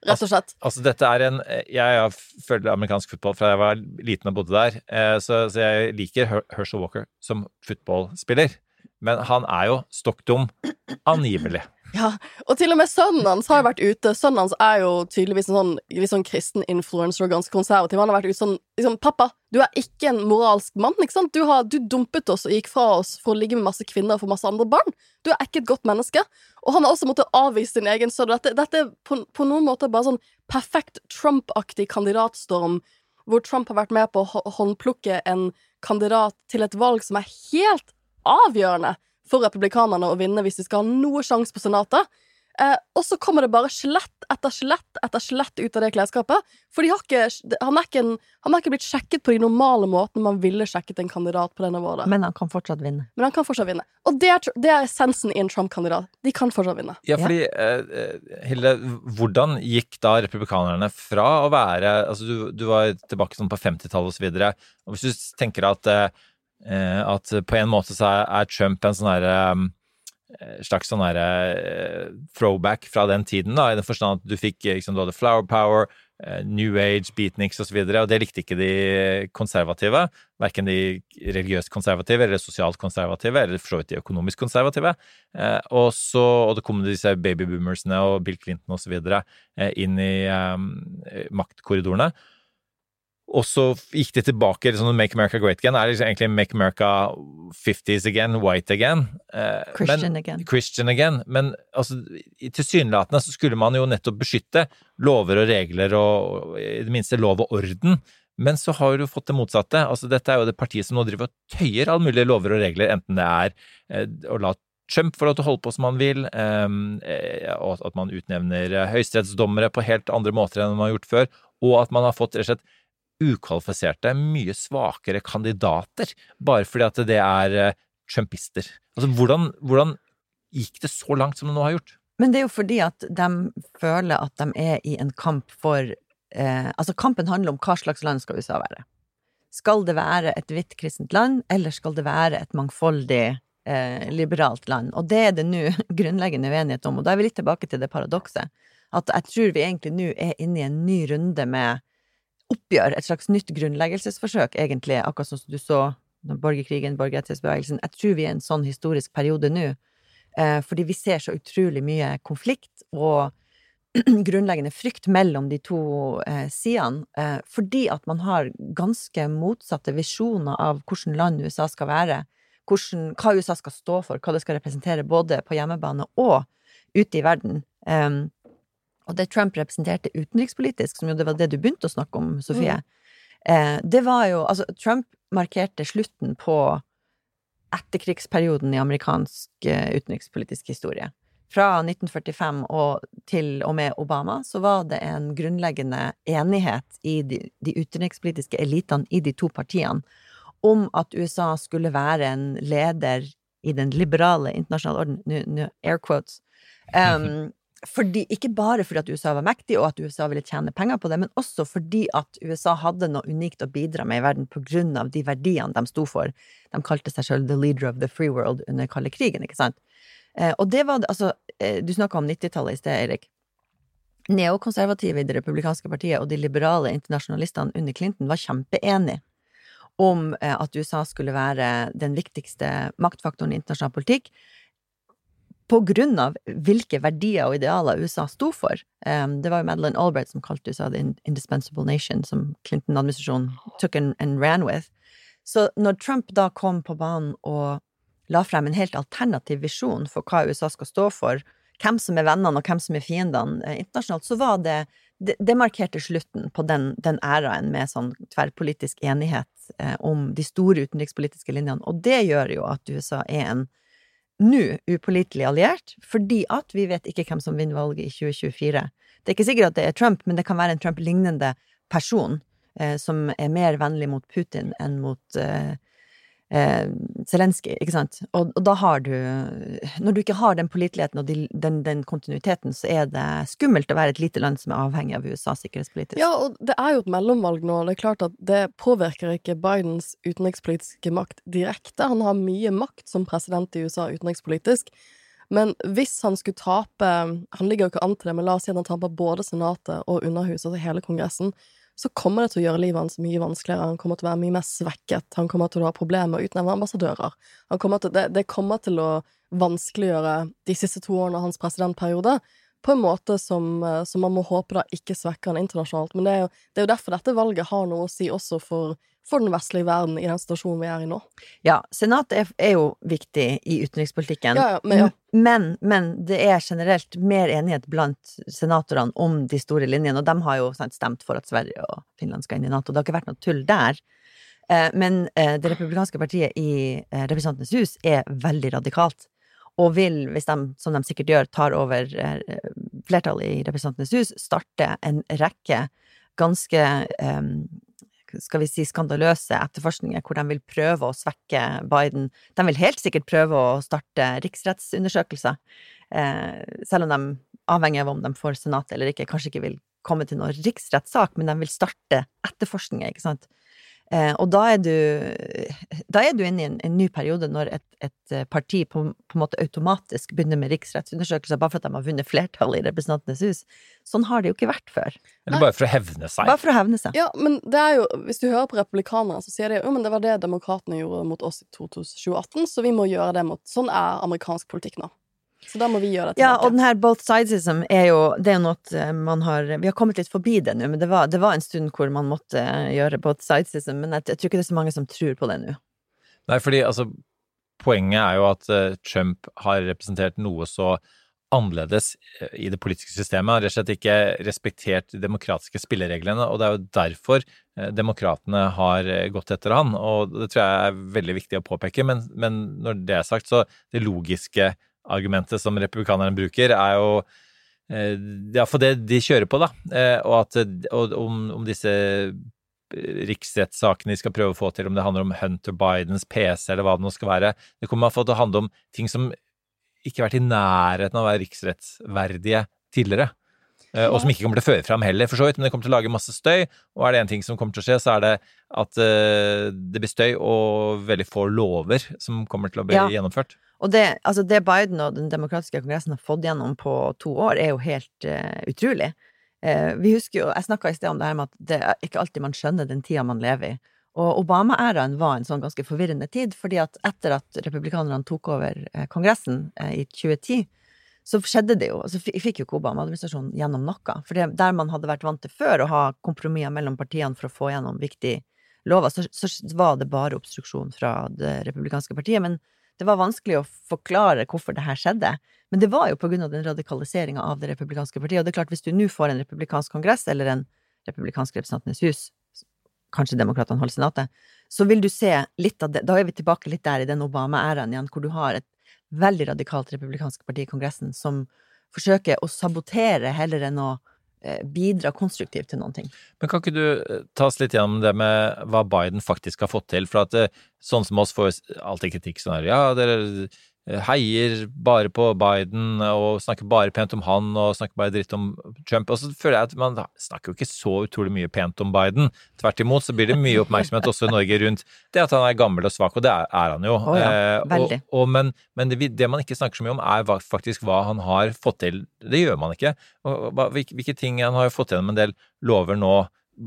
rett og slett. Altså, dette er en Jeg har følt amerikansk fotball fra jeg var liten og bodde der, så, så jeg liker Her- Herschel Walker som fotballspiller. Men han er jo stokkdum, angivelig. Ja, og til og med sønnen hans har vært ute. Sønnen hans er jo tydeligvis en sånn, litt sånn kristen influencer og ganske konservativ. Han har vært ute sånn, liksom, pappa, du er ikke en moralsk mann, ikke sant? Du, har, du dumpet oss og gikk fra oss for å ligge med masse kvinner og for masse andre barn. Du er ikke et godt menneske. Og han har også måttet avvise sin egen sønn. Dette, dette er på, på noen måter bare sånn perfekt Trump-aktig kandidatstorm, hvor Trump har vært med på å håndplukke en kandidat til et valg som er helt avgjørende for republikanerne å vinne hvis de skal ha noe sjans på senatet. Eh, og så kommer det bare skjelett etter skjelett etter skjelett ut av det klesskapet. For de har ikke, han, er ikke en, han har ikke blitt sjekket på de normale måtene man ville sjekket en kandidat på det nivået. Men han kan fortsatt vinne. Men han kan fortsatt vinne. Og det er, det er essensen i en Trump-kandidat. De kan fortsatt vinne. Ja, fordi, eh, Hilde, hvordan gikk da republikanerne fra å være Altså, du, du var tilbake sånn på femtitallet og så videre. Og hvis du tenker at eh, at på en måte så er, er Trump en sånn her um, slags sånn her uh, throwback fra den tiden da, i den forstand at du fikk liksom, du hadde flower power, uh, new age, beatniks og så videre, og det likte ikke de konservative, hverken de religiøst konservative eller sosialt konservative, eller for så vidt de økonomisk konservative, uh, og så, og det kom disse babyboomersene og Bill Clinton og så videre uh, inn i um, maktkorridorene. Og så gikk de tilbake liksom, Make America Great Again er liksom egentlig Make America fifties again, white again eh, Christian men, again Christian again, men altså, tilsynelatende så skulle man jo nettopp beskytte lover og regler og, og i det minste lov og orden, men så har du fått det motsatte. Altså, dette er jo det partiet som nå driver og tøyer alle mulige lover og regler, enten det er eh, å la Trump får lov til å holde på som han vil, eh, og at man utnevner høyesterettsdommere på helt andre måter enn man har gjort før, og at man har fått rett og slett ukvalifiserte, mye svakere kandidater, bare fordi at det er uh, trumpister. Altså, hvordan, hvordan gikk det så langt som det nå har gjort? Men det er jo fordi at de føler at de er i en kamp for eh, altså kampen handler om hva slags land skal U S A være. Skal det være et hvitt kristent land, eller skal det være et mangfoldig eh, liberalt land? Og det er det nå grunnleggende uenighet om, og da er vi litt tilbake til det paradokset, at jeg tror vi egentlig nå er inne i en ny runde med oppgjør, et slags nytt grunnleggelsesforsøk, egentlig, akkurat som du så borgerkrigen, borgerrettighetsbevegelsen. Jeg tror vi er i en sånn historisk periode nå, eh, fordi vi ser så utrolig mye konflikt og grunnleggende frykt mellom de to eh, sidene, eh, fordi at man har ganske motsatte visjoner av hvordan land U S A skal være, hvordan, hva U S A skal stå for, hva det skal representere både på hjemmebane og ute i verden. Um, Og det Trump representerte utenrikspolitisk, som jo det var det du begynte å snakke om, Sofie, mm. eh, det var jo, altså Trump markerte slutten på etterkrigsperioden i amerikansk eh, utenrikspolitisk historie. Fra nitten førtifem og til og med Obama, så var det en grunnleggende enighet i de, de utenrikspolitiske elitene i de to partiene om at U S A skulle være en leder i den liberale internasjonale orden, nu, nu, air quotes, um, fordi, ikke bare fordi at U S A var mektig og at U S A ville tjene penger på det, men også fordi at U S A hadde noe unikt å bidra med i verden på grunn av de verdiene de sto for. De kalte seg selv the leader of the free world under kalde krigen, ikke sant? Eh, og det var det, altså, eh, du snakket om nittitallet i sted, Erik. Neokonservative i det republikanske partiet og de liberale internasjonalistene under Clinton var kjempeenige om eh, at U S A skulle være den viktigste maktfaktoren i internasjonal politikk, på grunn av hvilke verdier og idealer U S A sto for. Um, det var jo Madeleine Albright som kalte U S A the indispensable nation, som Clinton-administrasjonen took and, and ran with. Så når Trump da kom på banen og la frem en helt alternativ visjon for hva U S A skal stå for, hvem som er vennene og hvem som er fiendene eh, internasjonalt, så var det, det, det markerte slutten på den, den æraen med sånn tverrpolitisk enighet eh, om de store utenrikspolitiske linjene, og det gjør jo at U S A er en nå upålitelig alliert, fordi at vi vet ikke hvem som vinner valget i tjue tjuefire. Det er ikke sikkert at det er Trump, men det kan være en Trump-lignende person eh, som er mer vennlig mot Putin enn mot eh, eh, Zelensky, ikke sant? Og, og da har du, når du ikke har den påliteligheten og de, den, den kontinuiteten, så er det skummelt å være et lite land som er avhengig av U S A sikkerhetspolitisk. Ja, og det er jo et mellomvalg nå, det er klart at det påvirker ikke Bidens utenrikspolitiske makt direkte. Han har mye makt som president i U S A utenrikspolitisk, Men hvis han skulle tape, han ligger jo ikke an til det, men la oss si at han taper både senatet og underhuset, altså hele kongressen, så kommer det til å gjøre livet hans mye vanskeligere, han kommer til å være mye mer svekket, han kommer til å ha problemer med å utnevne ambassadører, han kommer til, det, det kommer til å vanskeliggjøre de siste to årene av hans presidentperiode, på en måte som, som man må håpe da ikke svekker han internasjonalt, men det er, jo, det er jo derfor dette valget har noe å si også for, for den vestlige verden i den situasjonen vi er i nå. Ja, senatet er, er jo viktig i utenrikspolitikken, ja, ja, men, ja. Men, men det er generelt mer enighet blant senatorene om de store linjene, og de har jo sant, stemt for at Sverige og Finland skal inn i NATO. Det har ikke vært noe tull der, eh, men eh, det republikanske partiet i eh, Representantenes hus er veldig radikalt, og vil, hvis de, som de sikkert gjør, tar over eh, flertallet i Representantenes hus, starte en rekke ganske, eh, skal vi si, skandaløse etterforskninger, hvor de vil prøve å svekke Biden. De vil helt sikkert prøve å starte riksrettsundersøkelser, eh, selv om de, avhengig av om de får senat eller ikke, kanskje ikke vil komme til noen riksrettssak, men de vil starte etterforskninger, ikke sant? Eh, og da er du da er du inne i en, en ny periode når et, et parti på, på en måte automatisk begynner med riksrettsundersøkelser bare for at de har vunnet flertall i Representantenes hus. Sånn har det jo ikke vært før. Eller bare for å hevne seg. Bare for å hevne seg. Ja, men det er jo, hvis du hører på republikanere, så sier de jo, men det var det demokratene gjorde mot oss i tjue atten, så vi må gjøre det mot, sånn er amerikansk politikk nå. Så da må vi gjøre det tilbake. Ja, og den her both sidesism er jo, det er jo noe man har, vi har kommet litt forbi det nå, men det var, det var en stund hvor man måtte gjøre both sidesism, men jeg, jeg tror ikke det er så mange som tror på det nå. Nei, fordi altså, poenget er jo at uh, Trump har representert noe så annerledes i det politiske systemet, han har rett og slett ikke respektert de demokratiske spillereglene, og det er jo derfor uh, demokratene har gått etter han, og det tror jeg er veldig viktig å påpeke, men, men når det er sagt, så det logiske argumentet som republikanerne bruker er jo eh, ja, for det de kjører på da, eh, og at og om, om disse riksrettssakene de skal prøve å få til, om det handler om Hunter Bidens P C eller hva det nå skal være, det kommer i hvert fall til å handle om ting som ikke har vært i nærheten av å være riksrettsverdige tidligere, eh, og som ikke kommer til å føre frem heller for så vidt, men det kommer til å lage masse støy, og er det en ting som kommer til å skje, så er det at eh, det blir støy og veldig få lover som kommer til å bli ja. gjennomført. Og det, altså det Biden og den demokratiske kongressen har fått gjennom på to år er jo helt uh, utrolig. Uh, vi husker jo, jeg snakket i sted om det her med at det er ikke alltid man skjønner den tida man lever i. Og Obama-æraen var en sånn ganske forvirrende tid, fordi at etter at republikanerne tok over uh, kongressen uh, i tjue ti, så skjedde det jo, altså fikk jo ikke Obama-administrasjonen gjennom noe. For det, der man hadde vært vant til før å ha kompromisser mellom partiene for å få gjennom viktige lover, så, så var det bare obstruksjon fra det republikanske partiet, men det var vanskelig å forklare hvorfor det her skjedde, men det var jo på grunn av den radikaliseringen av det republikanske partiet, og det er klart, hvis du nå får en republikansk kongress, eller en republikansk representantenes hus, kanskje demokratene holder senatet, så vil du se litt av det, da er vi tilbake litt der i den Obama-æraen igjen, hvor du har et veldig radikalt republikansk parti i kongressen, som forsøker å sabotere heller enn å bidra konstruktivt til noen ting. Men kan ikke du ta oss litt gjennom det med hva Biden faktisk har fått til? For at sånn som oss får alltid kritikk sånn her, ja, dere heier bare på Biden og snakker bare pent om han og snakker bare dritt om Trump, og så føler jeg at man snakker jo ikke så utrolig mye pent om Biden. Tvert imot så blir det mye oppmerksomhet også i Norge rundt det at han er gammel og svak, og det er, er han jo. Oh ja, veldig. Og, og, men men det, det man ikke snakker så mye om er hva, faktisk hva han har fått til. Det gjør man ikke. Og, hva, hvilke, hvilke ting han har fått gjennom en del lover nå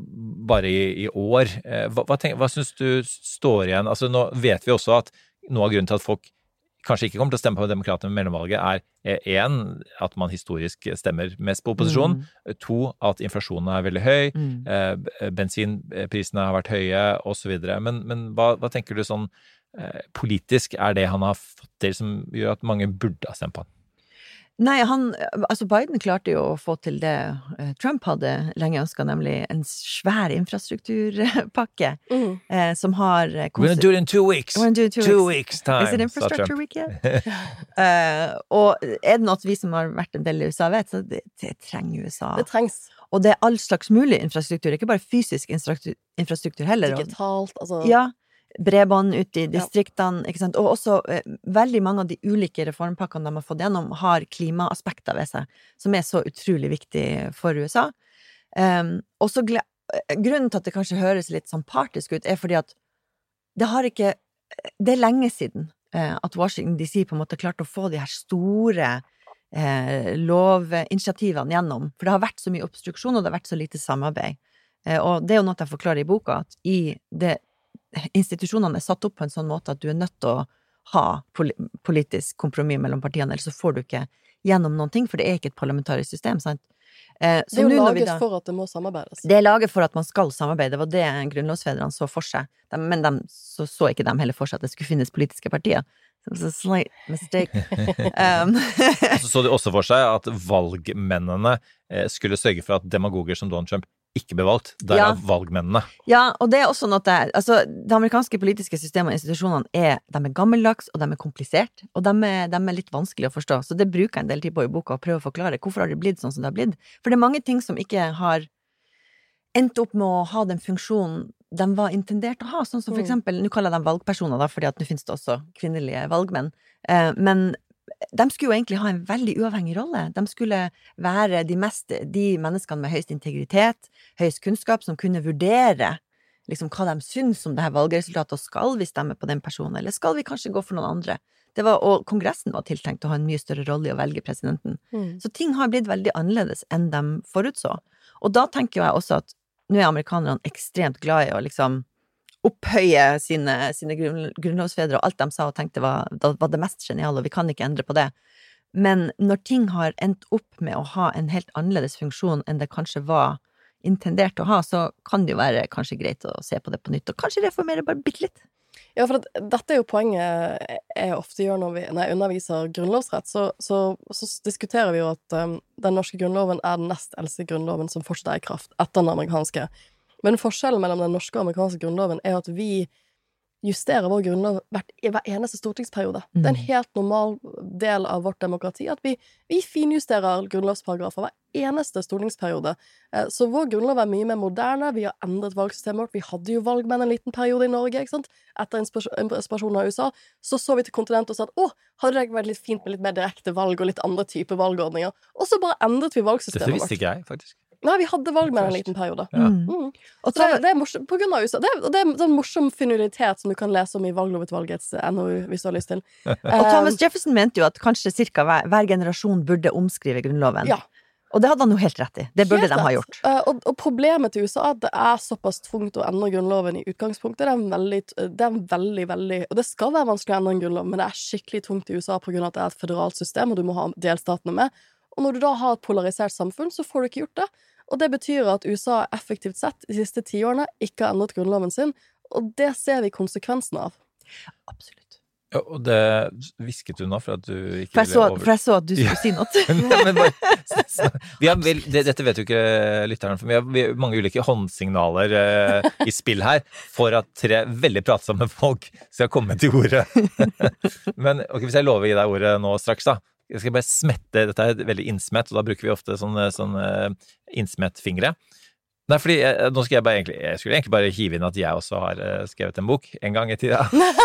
bare i, i år. Hva, hva, tenk, hva synes du står igjen? Altså nå vet vi også at noe av grunnen til at folk kanskje ikke kommer til å stemme på demokratene med mellomvalget er en, at man historisk stemmer mest på opposisjon, mm. to, at inflasjonen er veldig høy, mm. eh, bensinprisene har vært høye, og så videre. Men, men hva, hva tenker du sånn eh, politisk er det han har fått til som gjør at mange burde ha stemt på han? Nei, han, altså Biden klarte jo å få til det Trump hadde lenge ønsket, nemlig en svær infrastrukturpakke, mm. eh, som har... We're gonna do it in two weeks. We're gonna do it in two, two weeks. weeks time. Is it infrastructure week yet? uh, og er det noe vi som har vært en del i U S A vet, så det, det trenger U S A. Det trengs. Og det er all slags mulig infrastruktur, ikke bare fysisk infrastruktur heller. Digitalt, altså... Ja, bredbånd ute i distriktene, ikke sant? Og også eh, veldig mange av de ulike reformpakkene de har fått gjennom har klimaaspekter ved seg, som er så utrolig viktig for U S A. Um, og så grunnen til at det kanskje høres litt sånn partisk ut, er fordi at det har ikke, det er lenge siden eh, at Washington D C på en måte klarte å få de her store eh, lovinitiativene gjennom, for det har vært så mye obstruksjon, og det har vært så lite samarbeid. Eh, og det er jo noe jeg forklarer i boka, at i det, institusjonene er satt opp på en sånn måte at du er nødt til å ha pol- politisk kompromiss mellom partiene, ellers så får du ikke gjennom noen ting, for det er ikke et parlamentarisk system, sant? Eh, Det er jo nå når vi laget da- for at det må samarbeides. Det er laget for at man skal samarbeide, det var det grunnlovsfedrene så for seg. De, men de, så, så ikke de heller for seg at det skulle finnes politiske partier. Så det var en slight mistake. um, Og så så de også for seg at valgmennene eh, skulle sørge for at demagoger som Donald Trump ikke ble valgt. Derav Ja. valgmennene. ja, og det er også noe det, altså, det amerikanske politiske systemet og institusjonene er, de er gammeldags, og de er komplisert, og de er, de er litt vanskelig å forstå. Så det bruker jeg en del tid på i boka, å prøve å forklare hvorfor har det blitt sånn som det har blitt. For det er mange ting som ikke har endt opp med å ha den funksjonen de var intendert å ha, sånn som for eksempel, nå kaller jeg dem valgpersoner da, fordi at nå finnes det også kvinnelige valgmenn, eh, men de skulle jo egentlig ha en veldig uavhengig rolle. De skulle være de mest, de menneskene med høyest integritet, høyest kunnskap, som kunne vurdere liksom hva de syns om det her valgresultatet, og skal vi stemme på den personen, eller skal vi kanskje gå for noen andre? Det var, og kongressen var tiltenkt å ha en mye større rolle i å velge presidenten. Mm. Så ting har blitt veldig annerledes enn de forutså. Og da tenker jeg også at nå er amerikanerne ekstremt glad i å liksom opphøye sine, sine grunn, grunnlovsfedre, og alt de sa og tenkte var, var det mest geniale, og vi kan ikke endre på det. Men når ting har endt opp med å ha en helt annerledes funksjon enn det kanskje var intendert å ha, så kan det jo være kanskje greit å se på det på nytt, og kanskje reformere bare bitte litt. Ja, for at, dette er jo poenget jeg ofte gjør når vi når jeg underviser grunnlovsrett, så, så, så diskuterer vi jo at um, den norske grunnloven er den nest eldste grunnloven som fortsatt er i kraft etter den amerikanske. Men forskjellen mellom den norske og amerikanske grunnloven er at vi justerer vår grunnlov hvert, i hver eneste stortingsperiode. Mm. Det er en helt normal del av vårt demokrati at vi, vi finjusterer grunnlovsparagrafer hver eneste stortingsperiode. Eh, så vår grunnlov er mye mer moderne, vi har endret valgsystemet vårt, vi hadde jo valgmenn en liten periode i Norge, ikke sant? Etter inspirasjonen av U S A, så så vi til kontinentet og sa at, åh, hadde det ikke vært litt fint med litt mer direkte valg og litt andre typer valgordninger? Og så bare endret vi valgsystemet Dette vårt. visste ikke jeg, faktisk. Nei, vi hadde valgmenn en liten periode. Ja. Mm. Og Så det, det er morsom, på grunn av U S A. Det er, det er en morsom finalitet som du kan lese om i valglovutvalgets N O U, hvis du har lyst til. Og Um, Thomas Jefferson mente jo at kanskje cirka hver, hver generasjon burde omskrive grunnloven. Ja. Og det hadde han jo helt rett i. Det burde Helt de ha rett. gjort. Uh, og, og problemet til U S A er at det er såpass tvungt å endre grunnloven i utgangspunktet. Det er en veldig, det er en veldig, veldig Og det skal være vanskelig å endre en grunnlov, men det er skikkelig tungt i U S A på grunn av at det er et føderalt system, og du må ha delstatene med. Og når du da har et polarisert samfunn, så får du ikke gjort det. Og det betyr at U S A effektivt sett de siste tiårene ikke har endret grunnloven sin, og det ser vi konsekvensen av. Absolutt. Ja, og det hvisket du nå for at du ikke For jeg så, ville over... for jeg så at du skulle si noe. Nei, men bare, så, så, vi har vel, det, dette vet jo ikke lytterne, for vi har, vi har mange ulike håndsignaler eh, i spill her for at tre veldig pratsomme folk skal komme til ordet. Men ok, hvis jeg lover å gi deg ordet nå straks da, jeg skal bare smette, dette er veldig innsmett, og da bruker vi ofte sånne, sånne innsmettfingre. Nei, fordi jeg, nå skal jeg bare egentlig, jeg skulle egentlig bare hive inn at jeg også har uh, skrevet en bok en gang i tida.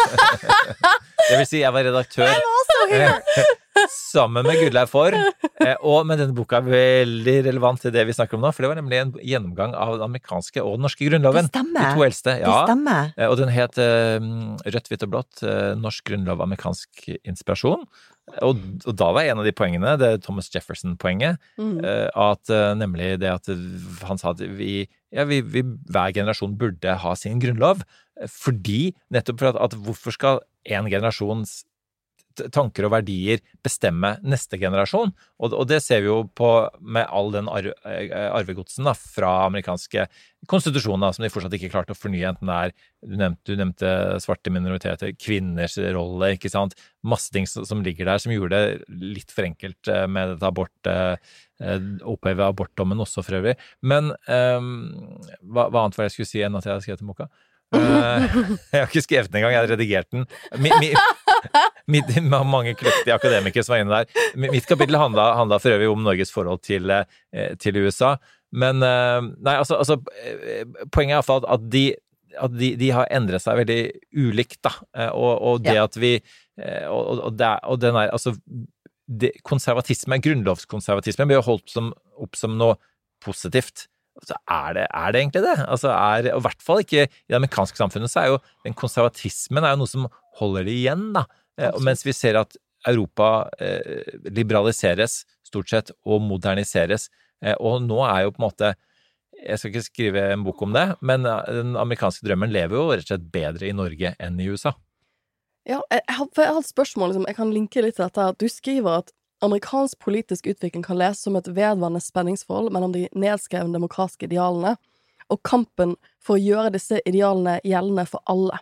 Det vil si, jeg var redaktør sammen med Gudleif Forr, eh, og men denne boka er veldig relevant til det vi snakker om nå, for det var nemlig en gjennomgang av den amerikanske og den norske grunnloven. Det stemmer. De to eldste, ja. Det stemmer. Eh, Og den het eh, Rødt, hvitt og blått, eh, Norsk grunnlov, amerikansk inspirasjon. Og, og da var en av de poengene, det Thomas Jefferson-poenget, Mm. eh, at eh, nemlig det at han sa at vi, ja, vi, vi, hver generasjon burde ha sin grunnlov, eh, fordi, nettopp for at, at hvorfor skal en generasjons t- tanker og verdier bestemme neste generasjon? Og, og det ser vi jo på med all den ar arvegodsen da, fra amerikanske konstitusjoner som de fortsatt ikke klarte å fornye, enten det er, du nevnte, du nevnte svarte minoriteter, kvinners rolle, ikke sant? Masse ting som, som ligger der, som gjorde det litt for enkelt eh, med dette abort, eh, oppheve abortdommen også for øvrig. Men eh, hva, hva annet var det jeg skulle si enn at jeg hadde skrevet en boka? Eh, jeg har ikke skrevet den engang, jeg hadde redigert den. Mi, mi, mitt, mange kløktige akademikere som var inne der. Mitt kapittel handla, handla for øvrig om Norges forhold til, eh, til U S A. Men eh, nei, altså, altså poenget er i hvert fall at de at de, de har endret seg veldig ulikt, da. Eh, Og, og det Ja. at vi eh, Og, og, det, og den er altså det, konservatisme, grunnlovskonservatisme blir jo holdt som, opp som noe positivt. Så er det, er det egentlig det? Altså er, og i hvert fall ikke i det amerikanske samfunnet, så er jo den konservatismen er jo noe som holder det igjen, da. Og mens vi ser at Europa eh, liberaliseres stort sett og moderniseres, eh, og nå er jo på en måte, jeg skal ikke skrive en bok om det, men den amerikanske drømmen lever jo rett og slett bedre i Norge enn i U S A. Ja, jeg har, jeg har et spørsmål, liksom. Jeg kan linke litt til dette. Du skriver at amerikansk politisk utvikling kan leses som et vedvarende spenningsforhold mellom de nedskrevne demokratiske idealene og kampen for å gjøre disse idealene gjeldende for alle.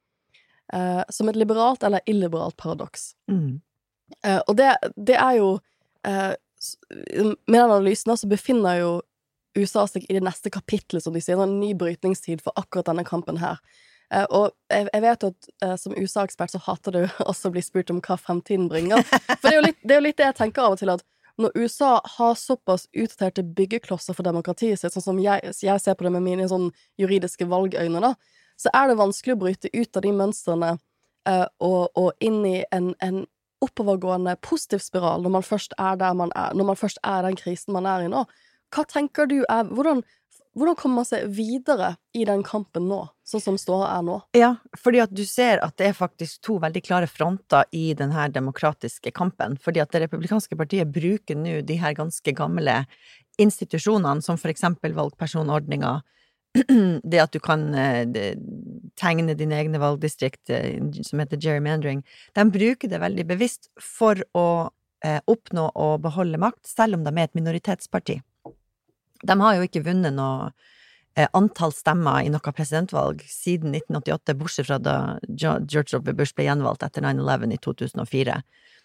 Eh, som et liberalt eller illiberalt paradoks. Mm. Eh, og det, det er jo eh, med den analysen så befinner jo U S A seg i det neste kapitlet, som de sier, en ny brytningstid for akkurat denne kampen her. Eh, og jeg, jeg vet at eh, som U S A-ekspert så hater du også å bli spurt om hva fremtiden bringer. For det er, jo litt, det er jo litt det jeg tenker av og til, at når U S A har såpass utdaterte byggeklosser for demokratiet sitt, sånn som jeg, jeg ser på det med mine sånn juridiske valgøyne, da, så er det vanskelig å bryte ut av de mønstrene eh, og, og inn i en, en oppovergående positiv spiral når man først er der man er, når man først er den krisen man er i nå. Hva tenker du er, hvordan, hvordan kommer man seg videre i den kampen nå, sånn som ståa er nå? Ja, fordi at du ser at det er faktisk to veldig klare fronter i denne demokratiske kampen, fordi at det republikanske partiet bruker nå de her ganske gamle institusjonene, som for eksempel valgpersonordninger, det at du kan eh, tegne dine egne valgdistrikt, eh, som heter gerrymandering, de bruker det veldig bevisst for å eh, oppnå og beholde makt, selv om de er et minoritetsparti. De har jo ikke vunnet noe eh, antall stemmer i noe presidentvalg siden nitten åttiåtte, bortsett fra da George W. Bush ble gjenvalgt etter nine eleven i to tusen og fire.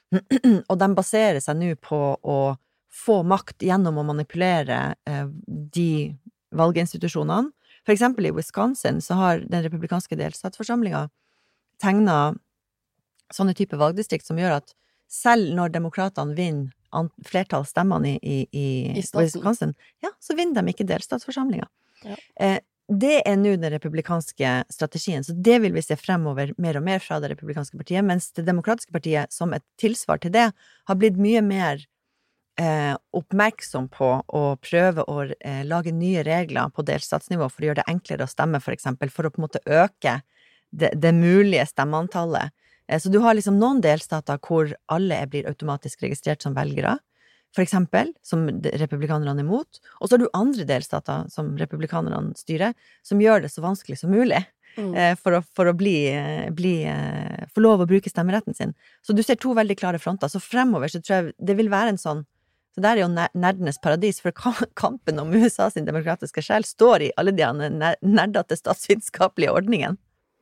Og de baserer seg nå på å få makt gjennom å manipulere eh, de valginstitusjonene. For eksempel i Wisconsin så har den republikanske delstatsforsamlingen tegnet sånne type valgdistrikt som gjør at selv når demokratene vinner flertall stemmene i, i, i, I Wisconsin, ja, så vinner de ikke delstatsforsamlingen. Ja. Eh, det er nå den republikanske strategien, så det vil vi se fremover mer og mer fra det republikanske partiet, mens det demokratiske partiet, som et tilsvar til det, har blitt mye mer eh, oppmerksom på å prøve å eh, lage nye regler på delstatsnivå for å gjøre det enklere å stemme, for eksempel, for å på en måte øke det, det mulige stemmeantallet. Så du har liksom noen delstater hvor alle blir automatisk registrert som velgere, for eksempel, som republikanerne er imot, og så har du andre delstater som republikanerne styrer, som gjør det så vanskelig som mulig mm. for, å, for å bli, bli, få lov å bruke stemmeretten sin. Så du ser to veldig klare fronter, så fremover så tror jeg det vil være en sånn, så der er jo nerdenes paradis, for kampen om U S A sin demokratiske sjel står i alle de nerdete statsvitenskapelige ordningene.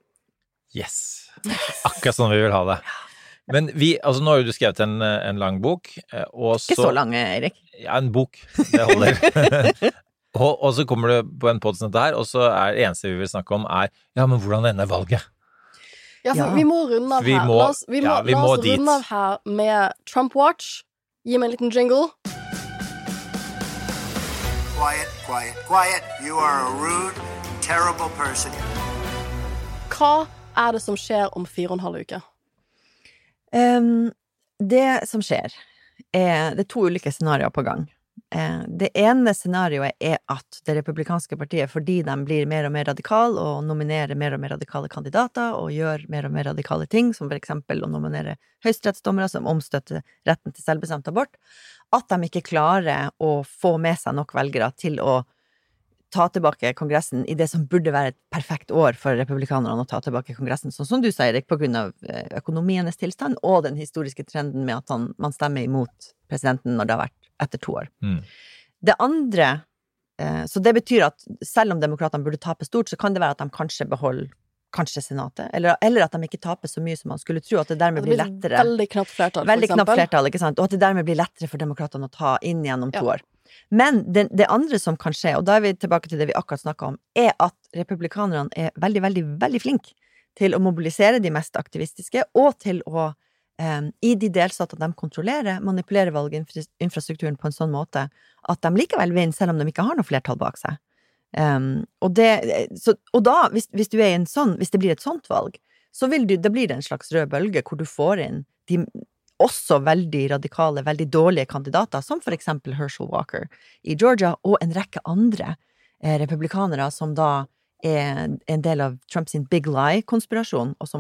Yes, akkurat sånn vi vil ha det. Men vi, altså nå har jo du skrevet en, en lang bok, og så... Ikke så lang, Erik. Ja, en bok, det holder. og, og så kommer du på en podd som dette her, og så er det eneste vi vil snakke om er, ja, men hvordan ender valget? Ja, for ja. vi må runde av vi her. Må, la oss, vi må, ja, vi la må oss dit. runde av her med Trump Watch. Gi meg en liten jingle. Quiet, quiet, quiet. You are a rude, terrible person. Hva er det som skjer om fire og en halv uke? Um, det som skjer er, det er to ulike scenarier på gang. Uh, det ene scenarioet er at det republikanske partiet, fordi de blir mer og mer radikale og nominerer mer og mer radikale kandidater og gjør mer og mer radikale ting, som for eksempel å nominere høyesterettsdommere som omstøtter retten til selvbestemt abort, at de ikke klarer å få med seg nok velgere til å ta tilbake kongressen i det som burde være et perfekt år for republikanerne å ta tilbake kongressen, sånn som du sier, Erik, på grunn av økonomienes tilstand og den historiske trenden med at han, man stemmer imot presidenten når det har vært etter to år. Mm. Det andre, eh, så det betyr at selv om demokratene burde tape stort, så kan det være at de kanskje beholder kanskje senatet, eller, eller at de ikke taper så mye som man skulle tro, at det dermed blir lettere. Veldig knapt flertall, veldig for eksempel. Knapt flertall, ikke sant? Og at det dermed blir lettere for demokratene å ta inn igjen om to ja. år. Men det, det andre som kan skje, og da er vi tilbake til det vi akkurat snakket om, er at republikanerne er veldig, veldig, veldig flink til å mobilisere de mest aktivistiske, og til å, um, i de delstater de kontrollerer, manipulere valginfrastrukturen på en sånn måte, at de likevel vinner, selv om de ikke har noe flertall bak seg. Um, og, det, så, og da, hvis, hvis du er i en sånn, hvis det blir et sånt valg, så vil du, da blir det en slags rød bølge, hvor du får inn de også veldig radikale, veldig dårlige kandidater, som for eksempel Herschel Walker i Georgia, og en rekke andre eh, republikanere som da er en del av Trumps Big Lie-konspirasjon, og som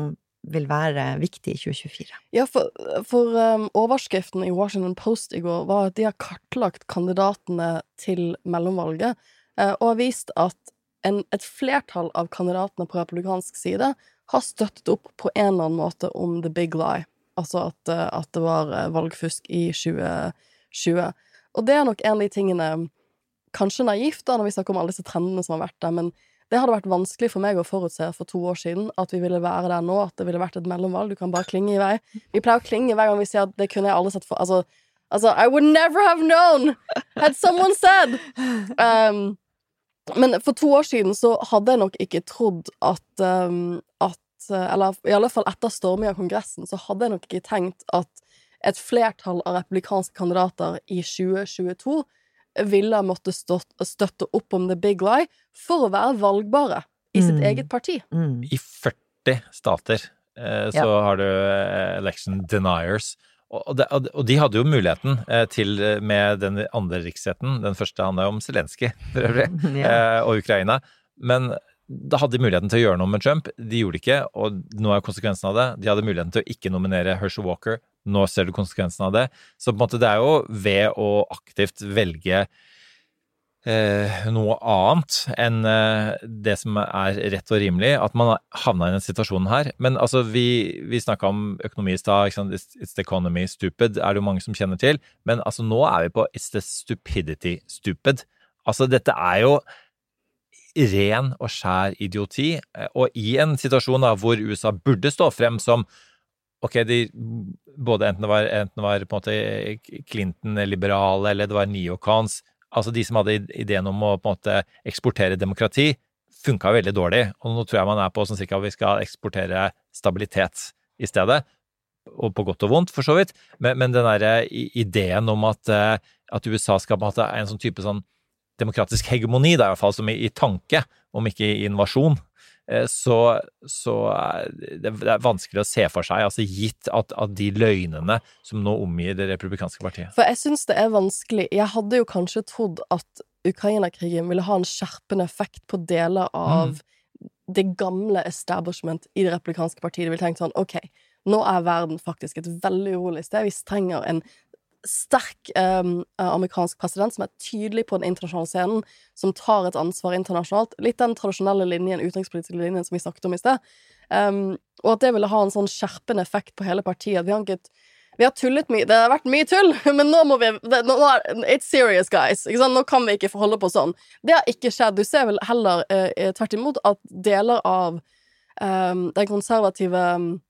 vil være viktig i tjue tjuefire. Ja, for, for um, overskriften i Washington Post i går var at de har kartlagt kandidatene til mellomvalget, uh, og har vist at en, et flertall av kandidatene på republikansk side har støttet opp på en eller annen måte om the big lie, altså at, uh, at det var uh, valgfusk i tjue tjue. Og det er nok en av de tingene, kanskje naivt da, når vi snakker om alle disse trendene som har vært der, men det hadde vært vanskelig for meg å forutse for to år siden at vi ville være der nå, at det ville vært et mellomvalg. Du kan bare klinge i vei. Vi pleier å klinge hver gang vi sier at det kunne jeg aldri sett for. Altså, altså I would never have known had someone said. Um, men for to år siden så hadde jeg nok ikke trodd at, um, at eller i alle fall etter storming av kongressen, så hadde jeg nok ikke tenkt at et flertall av republikanske kandidater i tjue tjueto ville måtte stått, støtte opp om the big lie for å være valgbare i sitt mm. eget parti. Mm. I førti stater eh, så ja. har du election deniers, og, det, og de hadde jo muligheten eh, til med den andre riksretten, den første handlet om Zelensky for øvrig, ja. eh, og Ukraina, men da hadde de muligheten til å gjøre noe med Trump, de gjorde ikke, og nå er konsekvensen av det, de hadde muligheten til å ikke nominere Herschel Walker, nå ser du konsekvensen av det, så på en måte det er jo ved å aktivt velge eh, noe annet enn eh, det som er rett og rimelig, at man havnet i den situasjonen her, men altså vi, vi snakket om økonomi i stad, ikke sant? It's, it's the economy stupid, er det jo mange som kjenner til, men altså nå er vi på it's the stupidity stupid, altså dette er jo ren og skjær idioti, og i en situasjon da, hvor U S A burde stå frem som ok, de, både enten det var, enten det var på en måte Clinton-liberale, eller det var neocons, altså de som hadde ideen om å på en måte eksportere demokrati, funket veldig dårlig, og nå tror jeg man er på sånn cirka vi skal eksportere stabilitet i stedet, og på godt og vondt for så vidt, men, men den der ideen om at, at U S A skal på en måte en sånn type sånn demokratisk hegemoni, det er i hvert fall som i, i tanke, om ikke i invasjon, så, så det er vanskelig å se for seg, altså gitt at, at de løgnene som nå omgir det republikanske partiet. For jeg synes det er vanskelig. Jeg hadde jo kanskje trodd at Ukraina-krigen ville ha en skjerpende effekt på deler av mm. det gamle establishment i det republikanske partiet. De ville tenkt sånn, ok, nå er verden faktisk et veldig urolig sted. Vi trenger en sterk um, amerikansk president som er tydelig på den internasjonale scenen, som tar et ansvar internasjonalt, litt den tradisjonelle linjen, utenrikspolitiske linjen som vi snakket om i sted, um, og at det ville ha en sånn skjerpende effekt på hele partiet, at vi har ikke vi har tullet mye, det har vært mye tull, men nå må vi, det, nå er, it's serious guys, ikke sant? Nå kan vi ikke forholde på sånn. Det har ikke skjedd, du ser vel heller uh, tvert imot at deler av um, den konservative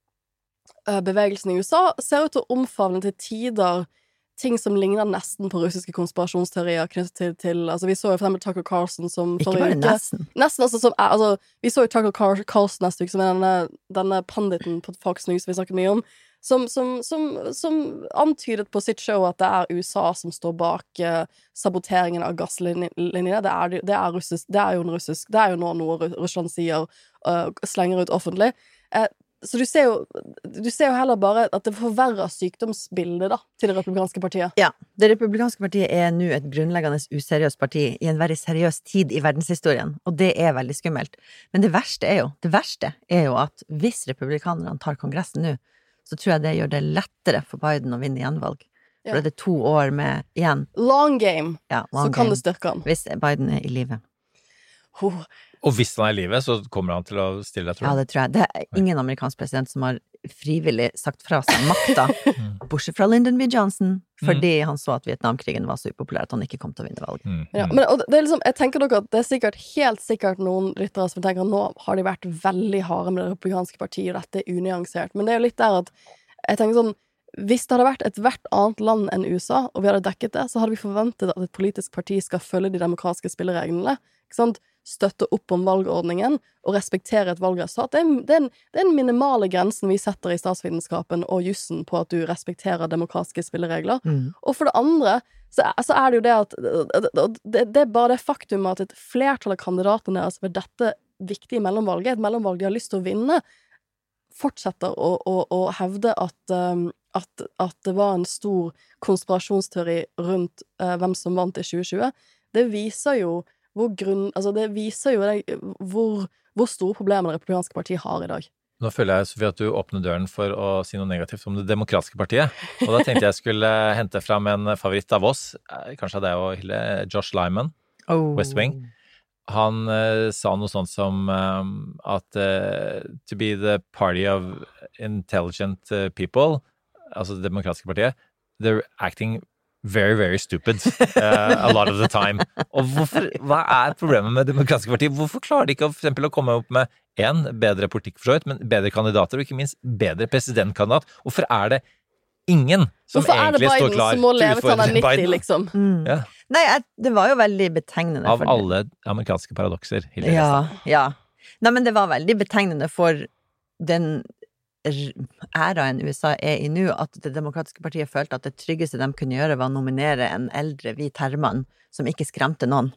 uh, bevegelsen i U S A ser ut til å omfavne til tider ting som ligner nesten på russiske konspirasjonsteorier knyttet til, til altså vi så jo for eksempel Tucker Carlson som ikke bare uke, nesten nesten altså, som, altså vi så jo Tucker Car- Carlson neste uke som er denne, denne panditen på Fox News vi snakket mye om som, som, som, som antydet på sitt show at det er U S A som står bak uh, saboteringen av gasslinjene, det er, det, er russisk, det er jo en russisk det er jo nå noe Russland sier uh, slenger ut offentlig uh, så du ser jo du ser jo heller bare at det forverrer sykdomsbildet da, til det republikanske partiet. Ja, det republikanske partiet er nå et grunnleggende useriøst parti i en veldig seriøs tid i verdenshistorien, og det er veldig skummelt. Men det verste er jo, det verste er jo at hvis republikanerne tar kongressen nå, så tror jeg det gjør det lettere for Biden å vinne gjenvalg. For ja. Det er to år med igjen. Long game, ja, long så kan game, det styrke han. Hvis Biden er i livet. Oh. Og hvis han er i livet, så kommer han til å stille, tror jeg. Ja, det tror jeg. Det er ingen amerikansk president som har frivillig sagt fra seg makta, bortsett fra Lyndon B. Johnson, fordi mm. han så at Vietnamkrigen var så upopulær at han ikke kom til å vinne valg. Mm. Ja, men og det er liksom, jeg tenker dere at det er sikkert, helt sikkert noen lyttere som tenker at nå har de vært veldig harde med det republikanske partiet, og dette er unyansert. Men det er jo litt der at, jeg tenker sånn, hvis det hadde vært et hvert annet land enn U S A, og vi hadde dekket det, så hadde vi forventet at et politisk parti skal følge de demokratiske spillereglene, ikke sant? Støtte opp om valgordningen og respektere et valgresultat. Det er, det, er en, det er en minimale grensen vi setter i statsvitenskapen og jussen på at du respekterer demokratiske spilleregler. Mm. Og for det andre, så, så er det jo det at det, det er bare det faktum at et flertall av kandidatene deres ved dette viktige mellomvalget, et mellomvalg de har lyst til å vinne, fortsetter å, å, å hevde at, um, at, at det var en stor konspirasjonsteori rundt uh, hvem som vant i tjue tjue. Det viser jo hvor grunn, altså det viser jo det, hvor, hvor store problemer det republikanske partiet har i dag. Nå føler jeg, Sofie, at du åpner døren for å si noe negativt om det demokratiske partiet. Og da tenkte jeg skulle hente fram en favoritt av oss, kanskje av deg og Hilde, Josh Lyman, Oh. West Wing. Han uh, sa noe sånt som um, at uh, to be the party of intelligent uh, people, altså det demokratiske partiet, they're acting very, very stupid uh, a lot of the time. Og hvorfor, hva er problemet med demokratiske partier? Hvorfor klarer de ikke for eksempel å komme opp med en, bedre politikk for så vidt, men bedre kandidater, og ikke minst bedre presidentkandidat? Hvorfor er det ingen som Hvorfor egentlig står klar til å utfordre Biden? nitti, liksom? Mm. Ja. Nei, jeg, det var jo veldig betegnende Av for det. alle amerikanske paradokser. Hilde Ja, Restad. ja. Nei, men det var veldig betegnende for den æraen U S A er i nå, at det demokratiske partiet følte at det tryggeste de kunne gjøre var å nominere en eldre hvit herremann som ikke skremte noen.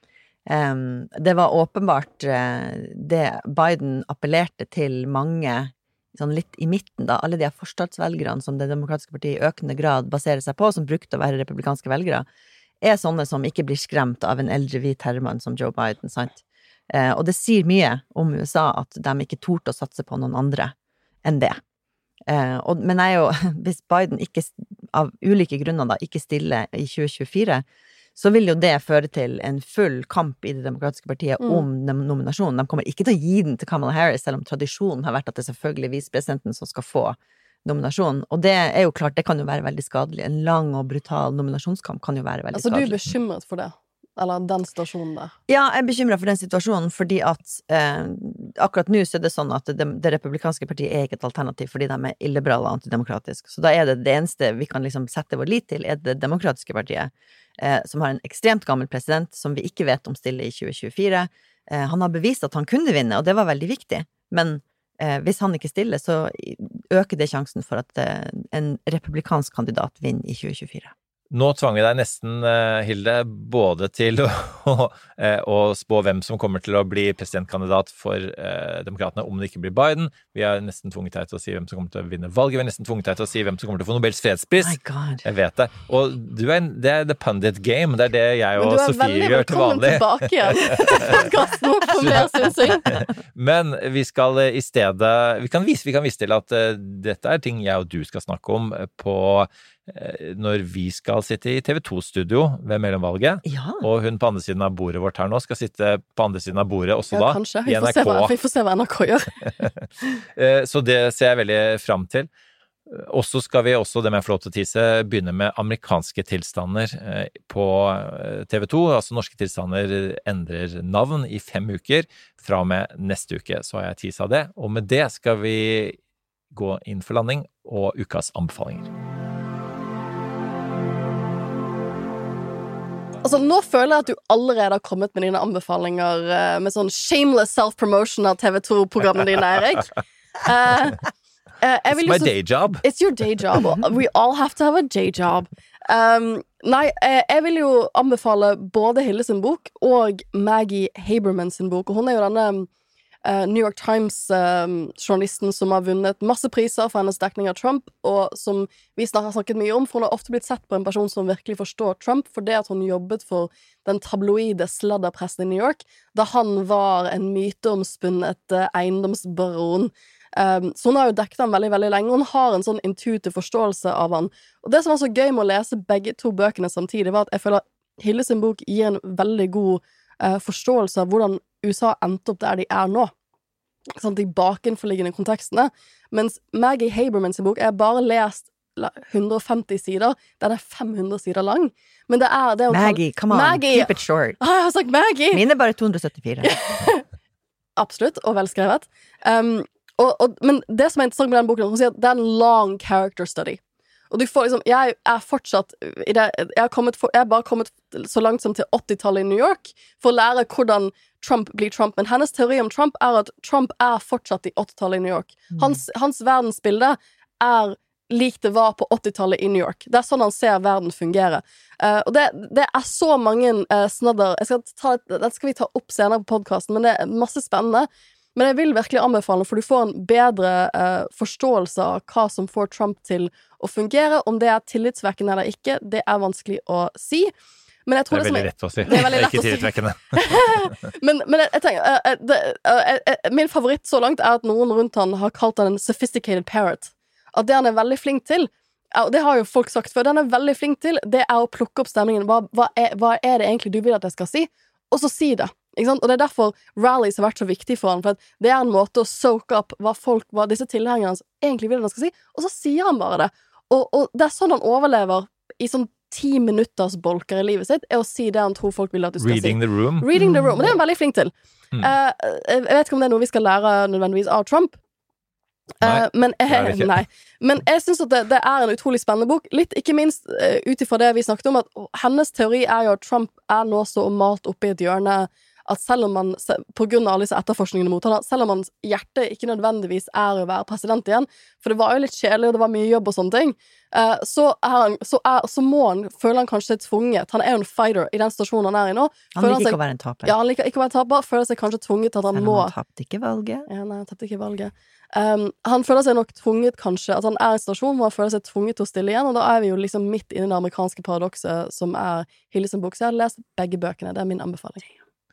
Um, det var åpenbart uh, det Biden appellerte til mange sånn litt i midten da, alle de forstadsvelgerne som det demokratiske partiet i økende grad baserer seg på, som brukte å være republikanske velgere, er sånne som ikke blir skremt av en eldre hvit herremann som Joe Biden, sant? Uh, og det sier mye om U S A at de ikke torde å satse på noen andre enn det. Eh, og, men jeg er jo, hvis Biden ikke, av ulike grunner da, ikke stiller i tjue tjuefire, så vil jo det føre til en full kamp i det demokratiske partiet Mm. om den nominasjonen. De kommer ikke til å gi den til Kamala Harris, selv om tradisjonen har vært at det er selvfølgelig visepresidenten som skal få nominasjonen. Og det er jo klart, det kan jo være veldig skadelig. En lang og brutal nominasjonskamp kan jo være veldig Altså, du er skadelig. bekymret for det? Eller den stasjonen der? Ja, jeg er bekymret for den situasjonen, fordi at eh, akkurat nå så er det sånn at det, det republikanske partiet er ikke et alternativ, fordi de er illiberale og antidemokratiske. Så da er det det eneste vi kan liksom sette vår lit til, er det demokratiske partiet, eh, som har en ekstremt gammel president, som vi ikke vet om stiller i tjue tjuefire. Eh, han har bevist at han kunne vinne, og det var veldig viktig. Men eh, hvis han ikke stiller, så øker det sjansen for at eh, en republikansk kandidat vinner i tjue tjuefire. Nå tvang vi deg nesten, uh, Hilde, både til å, å, å spå hvem som kommer til å bli presidentkandidat for uh, demokratene om det ikke blir Biden. Vi har nesten tvunget deg til å si hvem som kommer til å vinne valget. Vi har nesten tvunget deg til å si hvem som kommer til å få Nobels fredspris. My God. Jeg vet det. Og du er en, det er the pundit game. Det er det jeg og Sofie gjør til vanlig. Men du er veldig velkommen tilbake igjen. Podcasten vår for mer synsing. Men vi skal i stedet, vi kan vise, vi kan vise til at uh, dette er ting jeg og du skal snakke om på når vi skal sitte i T V to-studio ved mellomvalget, Ja. og hun på andre siden av bordet vårt her nå skal sitte på andre siden av bordet også Ja, da, kanskje. i Vi får, N R se hva, K. vi får se hva N R K gjør. Eh, Så det ser jeg veldig frem til. Og så skal vi også, det med jeg får lov til å tise, begynne med amerikanske tilstander eh, på eh, T V to. Altså norske tilstander endrer navn i fem uker. Fra og med neste uke så har jeg tisa det. Og med det skal vi gå inn for landing og ukas anbefalinger. Altså, nå føler jeg at du allerede har kommet med dine anbefalinger eh, med sånn shameless self-promotion av T V to-programmene dine, Erik. Eh, eh, jeg vil It's my jo så- day job. It's your day job. We all have to have a day job. Um, nei, eh, jeg vil jo anbefale både Hilde sin bok og Maggie Haberman sin bok. Og hun er jo denne eh, New York Times-journalisten som har vunnet masse priser for hennes dekning av Trump, og som vi snart har snakket mye om, for hun har ofte blitt sett på en person som virkelig forstår Trump, for det at hun jobbet for den tabloide sladderpressen i New York, da han var en myteomspunnet eh, eiendomsbaron. Um, så hun har jo dekket han veldig, veldig lenge. Hun har en sånn intuitiv forståelse av han. Og det som var så gøy med å lese begge to bøkene samtidig, var at jeg føler at Hilde sin bok gir en veldig god uh, forståelse av hvordan U S A endte opp der de er nå. Sånn, de bakenforliggende kontekstene. Mens Maggie Haberman sin bok er bare lest hundre og femti sider. Den er fem hundre sider lang. Men det er det hun Maggie, come on, Maggie. keep it short. Ah, jeg har sagt Maggie! Mine er bare to hundre og syttifire. Absolutt, og velskrevet. Um, og, og, men det som er interessant med den boken, hun sier at det er en long character study. Og du får liksom, jeg er fortsatt i det, jeg har, kommet for, jeg har bare kommet så langt som til åttitallet i New York for å lære hvordan Trump blir Trump. Men hennes teori om Trump er at Trump er fortsatt i åttitallet i New York. Hans, hans verdensbilde er lik det var på åttitallet i New York. Det er sånn han ser verden fungere. Uh, og det, det er så mange uh, snadder. Jeg skal ta, den skal vi ta opp senere på podcasten, men det er masse spennende. Men jeg vil virkelig anbefale, for du får en bedre uh, forståelse av hva som får Trump til å fungere. Om det er tillitsvekkende eller ikke, det er vanskelig å si. Men jeg tror det er det veldig som lett å si. Det er veldig lett ikke å si. tillitvekkende. men, men jeg, jeg tenker eh, eh, det, eh, eh, Min favoritt så langt er at noen rundt han har kalt han en sophisticated parrot. At det han er veldig flink til, og det har jo folk sagt før, det han er veldig flink til, det er å plukke opp stemningen. Hva, hva, er, hva er det egentlig du vil at jeg skal si? Og så si det. Ikke sant? Og det er derfor rallies har vært så viktig for han, for at det er en måte å soak up hva folk, hva disse tilhengerne hans egentlig vil at han skal si, og så sier han bare det. Og, og det er sånn han overlever i sånn ti minutters bolker i livet sitt, er å si det han tror folk vil at du skal Reading si. the room. Reading the room. Og det er han veldig flink til. Mm. Uh, jeg vet ikke om det er noe vi skal lære nødvendigvis av Trump, Nei, uh, men, det er det ikke. nei. Men jeg synes at det, det er en utrolig spennende bok. Litt, ikke minst uh, ut ifra det vi snakket om, at hennes teori er jo at Trump er nå så malt oppe i et hjørne at selv om man, på grunn av alle disse etterforskningene mot han, selv om hans hjerte ikke nødvendigvis er å være president igjen, for det var jo litt kjedelig, og det var mye jobb og sånne ting, uh, så, er han, så, er, så må han, føler han kanskje tvunget, han er jo en fighter i den stasjonen han er i nå. Han liker han seg, ikke å være en taper. Ja, han liker ikke å være taper, føler seg kanskje tvunget til at han Selv om må... han tappte ikke valget. Ja, nei, han tappte ikke valget. Um, han føler seg nok tvunget kanskje, at han er i en stasjon hvor han føler seg tvunget til å stille igjen, og da er vi jo liksom midt inne i det amerikanske paradokset som er Hilles bok, så jeg har lest begge bøkene, det er min anbefaling.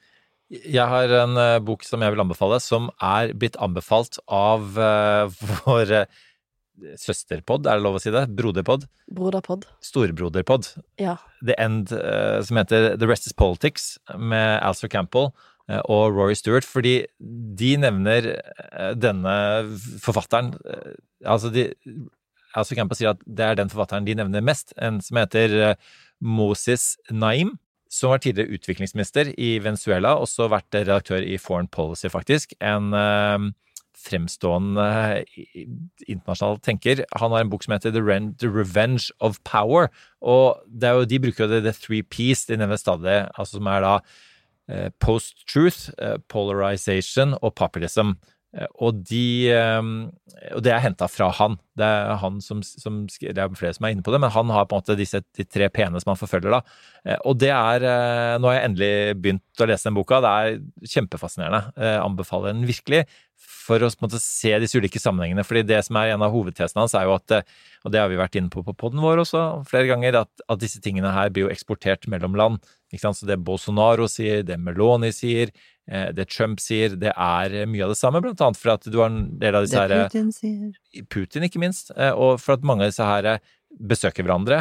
Jeg har en uh, bok som jeg vil anbefale, som er blitt anbefalt av uh, vår uh, søsterpodd, er det lov å si det? Broderpodd? Broderpodd. Storebroderpodd. Ja. The End, uh, som heter The Rest is Politics, med Alistair Campbell uh, og Rory Stewart, fordi de nevner uh, denne forfatteren, uh, altså de, Alistair Campbell sier at det er den forfatteren de nevner mest, en som heter uh, Moses Naim, som var tidligere utviklingsminister i Venezuela, også vært redaktør i Foreign Policy, faktisk. En uh, fremstående uh, internasjonal tenker. Han har en bok som heter The, Ren- The Revenge of Power, og det er jo, de bruker jo det The Three P's, de nevner stadig, altså som er da uh, post-truth, uh, polarization og populism. Uh, og de, um, og det er hentet fra han. Det er han som, som, det er flere som er inne på det, men han har på en måte disse de tre pene som han forfølger da. Uh, og det er, uh, nå har jeg endelig begynt å lese den boka, det er kjempefascinerende. Uh, anbefaler den virkelig, for å på en måte se disse ulike sammenhengene, fordi det som er en av hovedtesene hans er jo at, og det har vi vært inne på på podden vår også flere ganger, at, at disse tingene her blir jo eksportert mellom land, ikke sant? Så det Bolsonaro sier, det Meloni sier, det Trump sier, det er mye av det samme, blant annet for at du har en del av disse her... Det Putin sier. Putin, ikke minst, og for at mange av disse her besøker hverandre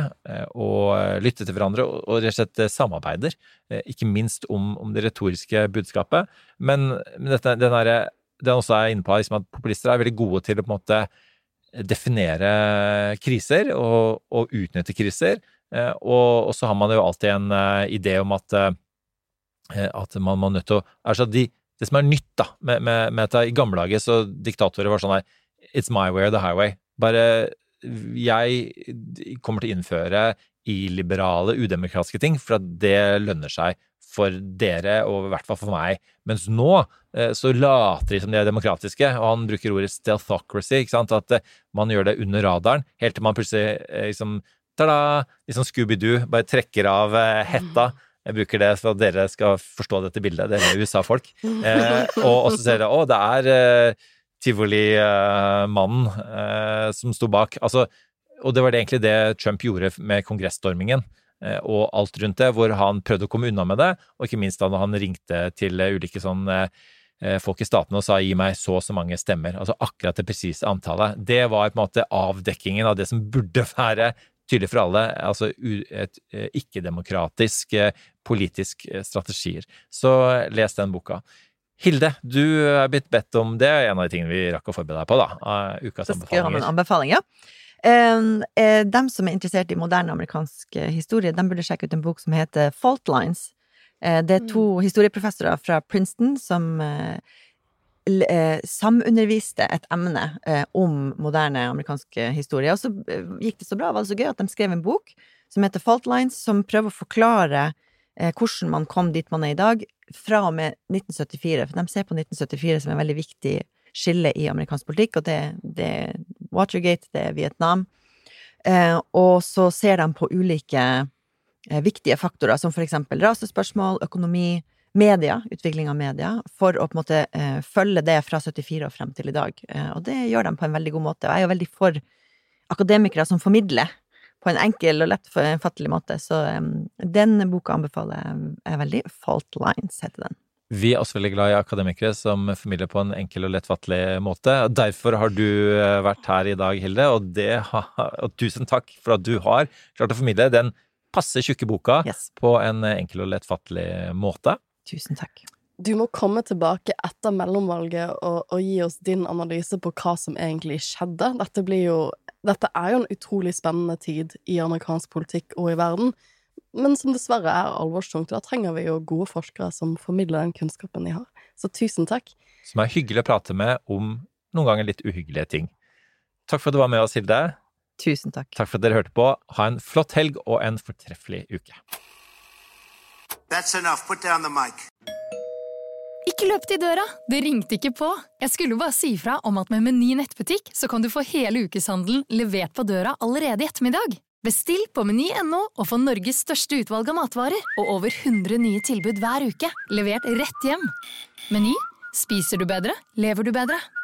og lytter til hverandre og rett og slett samarbeider, ikke minst om, om det retoriske budskapet. Men, men dette, den her, det han også er inne på, liksom at populister er veldig gode til å på en måte definere kriser og, og utnytte kriser, og, og så har man jo alltid en idé om at at man må nødt til å, altså de, det som er nytt da, med, med, med at i gamle dager så diktatorer var sånn her, it's my way or the highway, bare jeg kommer til å innføre illiberale, udemokratiske ting, for at det lønner seg for dere, og i hvert fall for meg, mens nå så later de som de er demokratiske, og han bruker ordet stealthocracy, ikke sant, at man gjør det under radaren, helt til man plutselig liksom, tada, liksom Scooby-Doo, bare trekker av hetta. Jeg bruker det for at dere skal forstå dette bildet, dere er U S A-folk. Eh, og, og så ser dere, å, det er eh, Tivoli-mannen eh, som sto bak. Altså, og det var det egentlig det Trump gjorde med kongressstormingen, eh, og alt rundt det, hvor han prøvde å komme unna med det, og ikke minst da han ringte til ulike sånn, eh, folk i staten og sa, gi meg så og så mange stemmer. Altså akkurat det presise antallet. Det var på en måte avdekkingen av det som burde være tydelig for alle, altså et ikke-demokratisk politisk strategier. Så les den boka. Hilde, du er blitt bedt om det, en av de tingene vi rakk å forberede deg på da, av ukas Så skal jeg ha anbefalinger. en anbefaling, ja. Um, eh, dem som er interessert i moderne amerikansk historie, de burde sjekke ut en bok som heter Fault Lines. Eh, det er to historieprofessorer fra Princeton som eh, Eh, samunderviste et emne eh, om moderne amerikansk historie, og så eh, gikk det så bra, var det så gøy at de skrev en bok som heter Fault Lines, som prøver å forklare eh, hvordan man kom dit man er i dag, fra og med nitten syttifire, for de ser på nitten syttifire som en veldig viktig skille i amerikansk politikk, og det, det er Watergate, det er Vietnam, eh, og så ser de på ulike eh, viktige faktorer, som for eksempel rasespørsmål, økonomi, media, utvikling av media, for å på en måte eh, følge det fra syttifire og frem til i dag. Eh, og det gjør de på en veldig god måte. Og jeg er jo veldig for akademikere som formidler på en enkel og lett fattelig måte. Så um, den boka anbefaler jeg veldig. Fault Lines heter den. Vi er også veldig glad i akademikere som formidler på en enkel og lettfattelig måte. Derfor har du vært her i dag, Hilde, og, det har, og tusen takk for at du har klart å formidle den passe tjukke boka yes. på en enkel og lettfattelig måte. Tusen takk. Du må komme tilbake etter mellomvalget og, og gi oss din analyse på hva som egentlig skjedde. Dette, blir jo, dette er jo en utrolig spennende tid i amerikansk politikk og i verden, men som dessverre er alvorstungt. Da trenger vi jo gode forskere som formidler den kunnskapen de har. Så tusen takk. Som er hyggelig å prate med om noen ganger litt uhyggelige ting. Takk for at du var med oss, Hilde. Tusen takk. Takk for at dere hørte på. Ha en flott helg og en fortreffelig uke. That's enough. Put down the mic. Ikke løp til døra, det ringte ikke på. Jeg skulle bare si fra om at med Meny nettbutikk så kan du få hele ukeshandelen levert på døra allerede i ettermiddag. Bestill på meny punktum no og få Norges største utvalg av matvarer og over hundre nye tilbud hver uke, levert rett hjem. Meny, spiser du bedre, lever du bedre.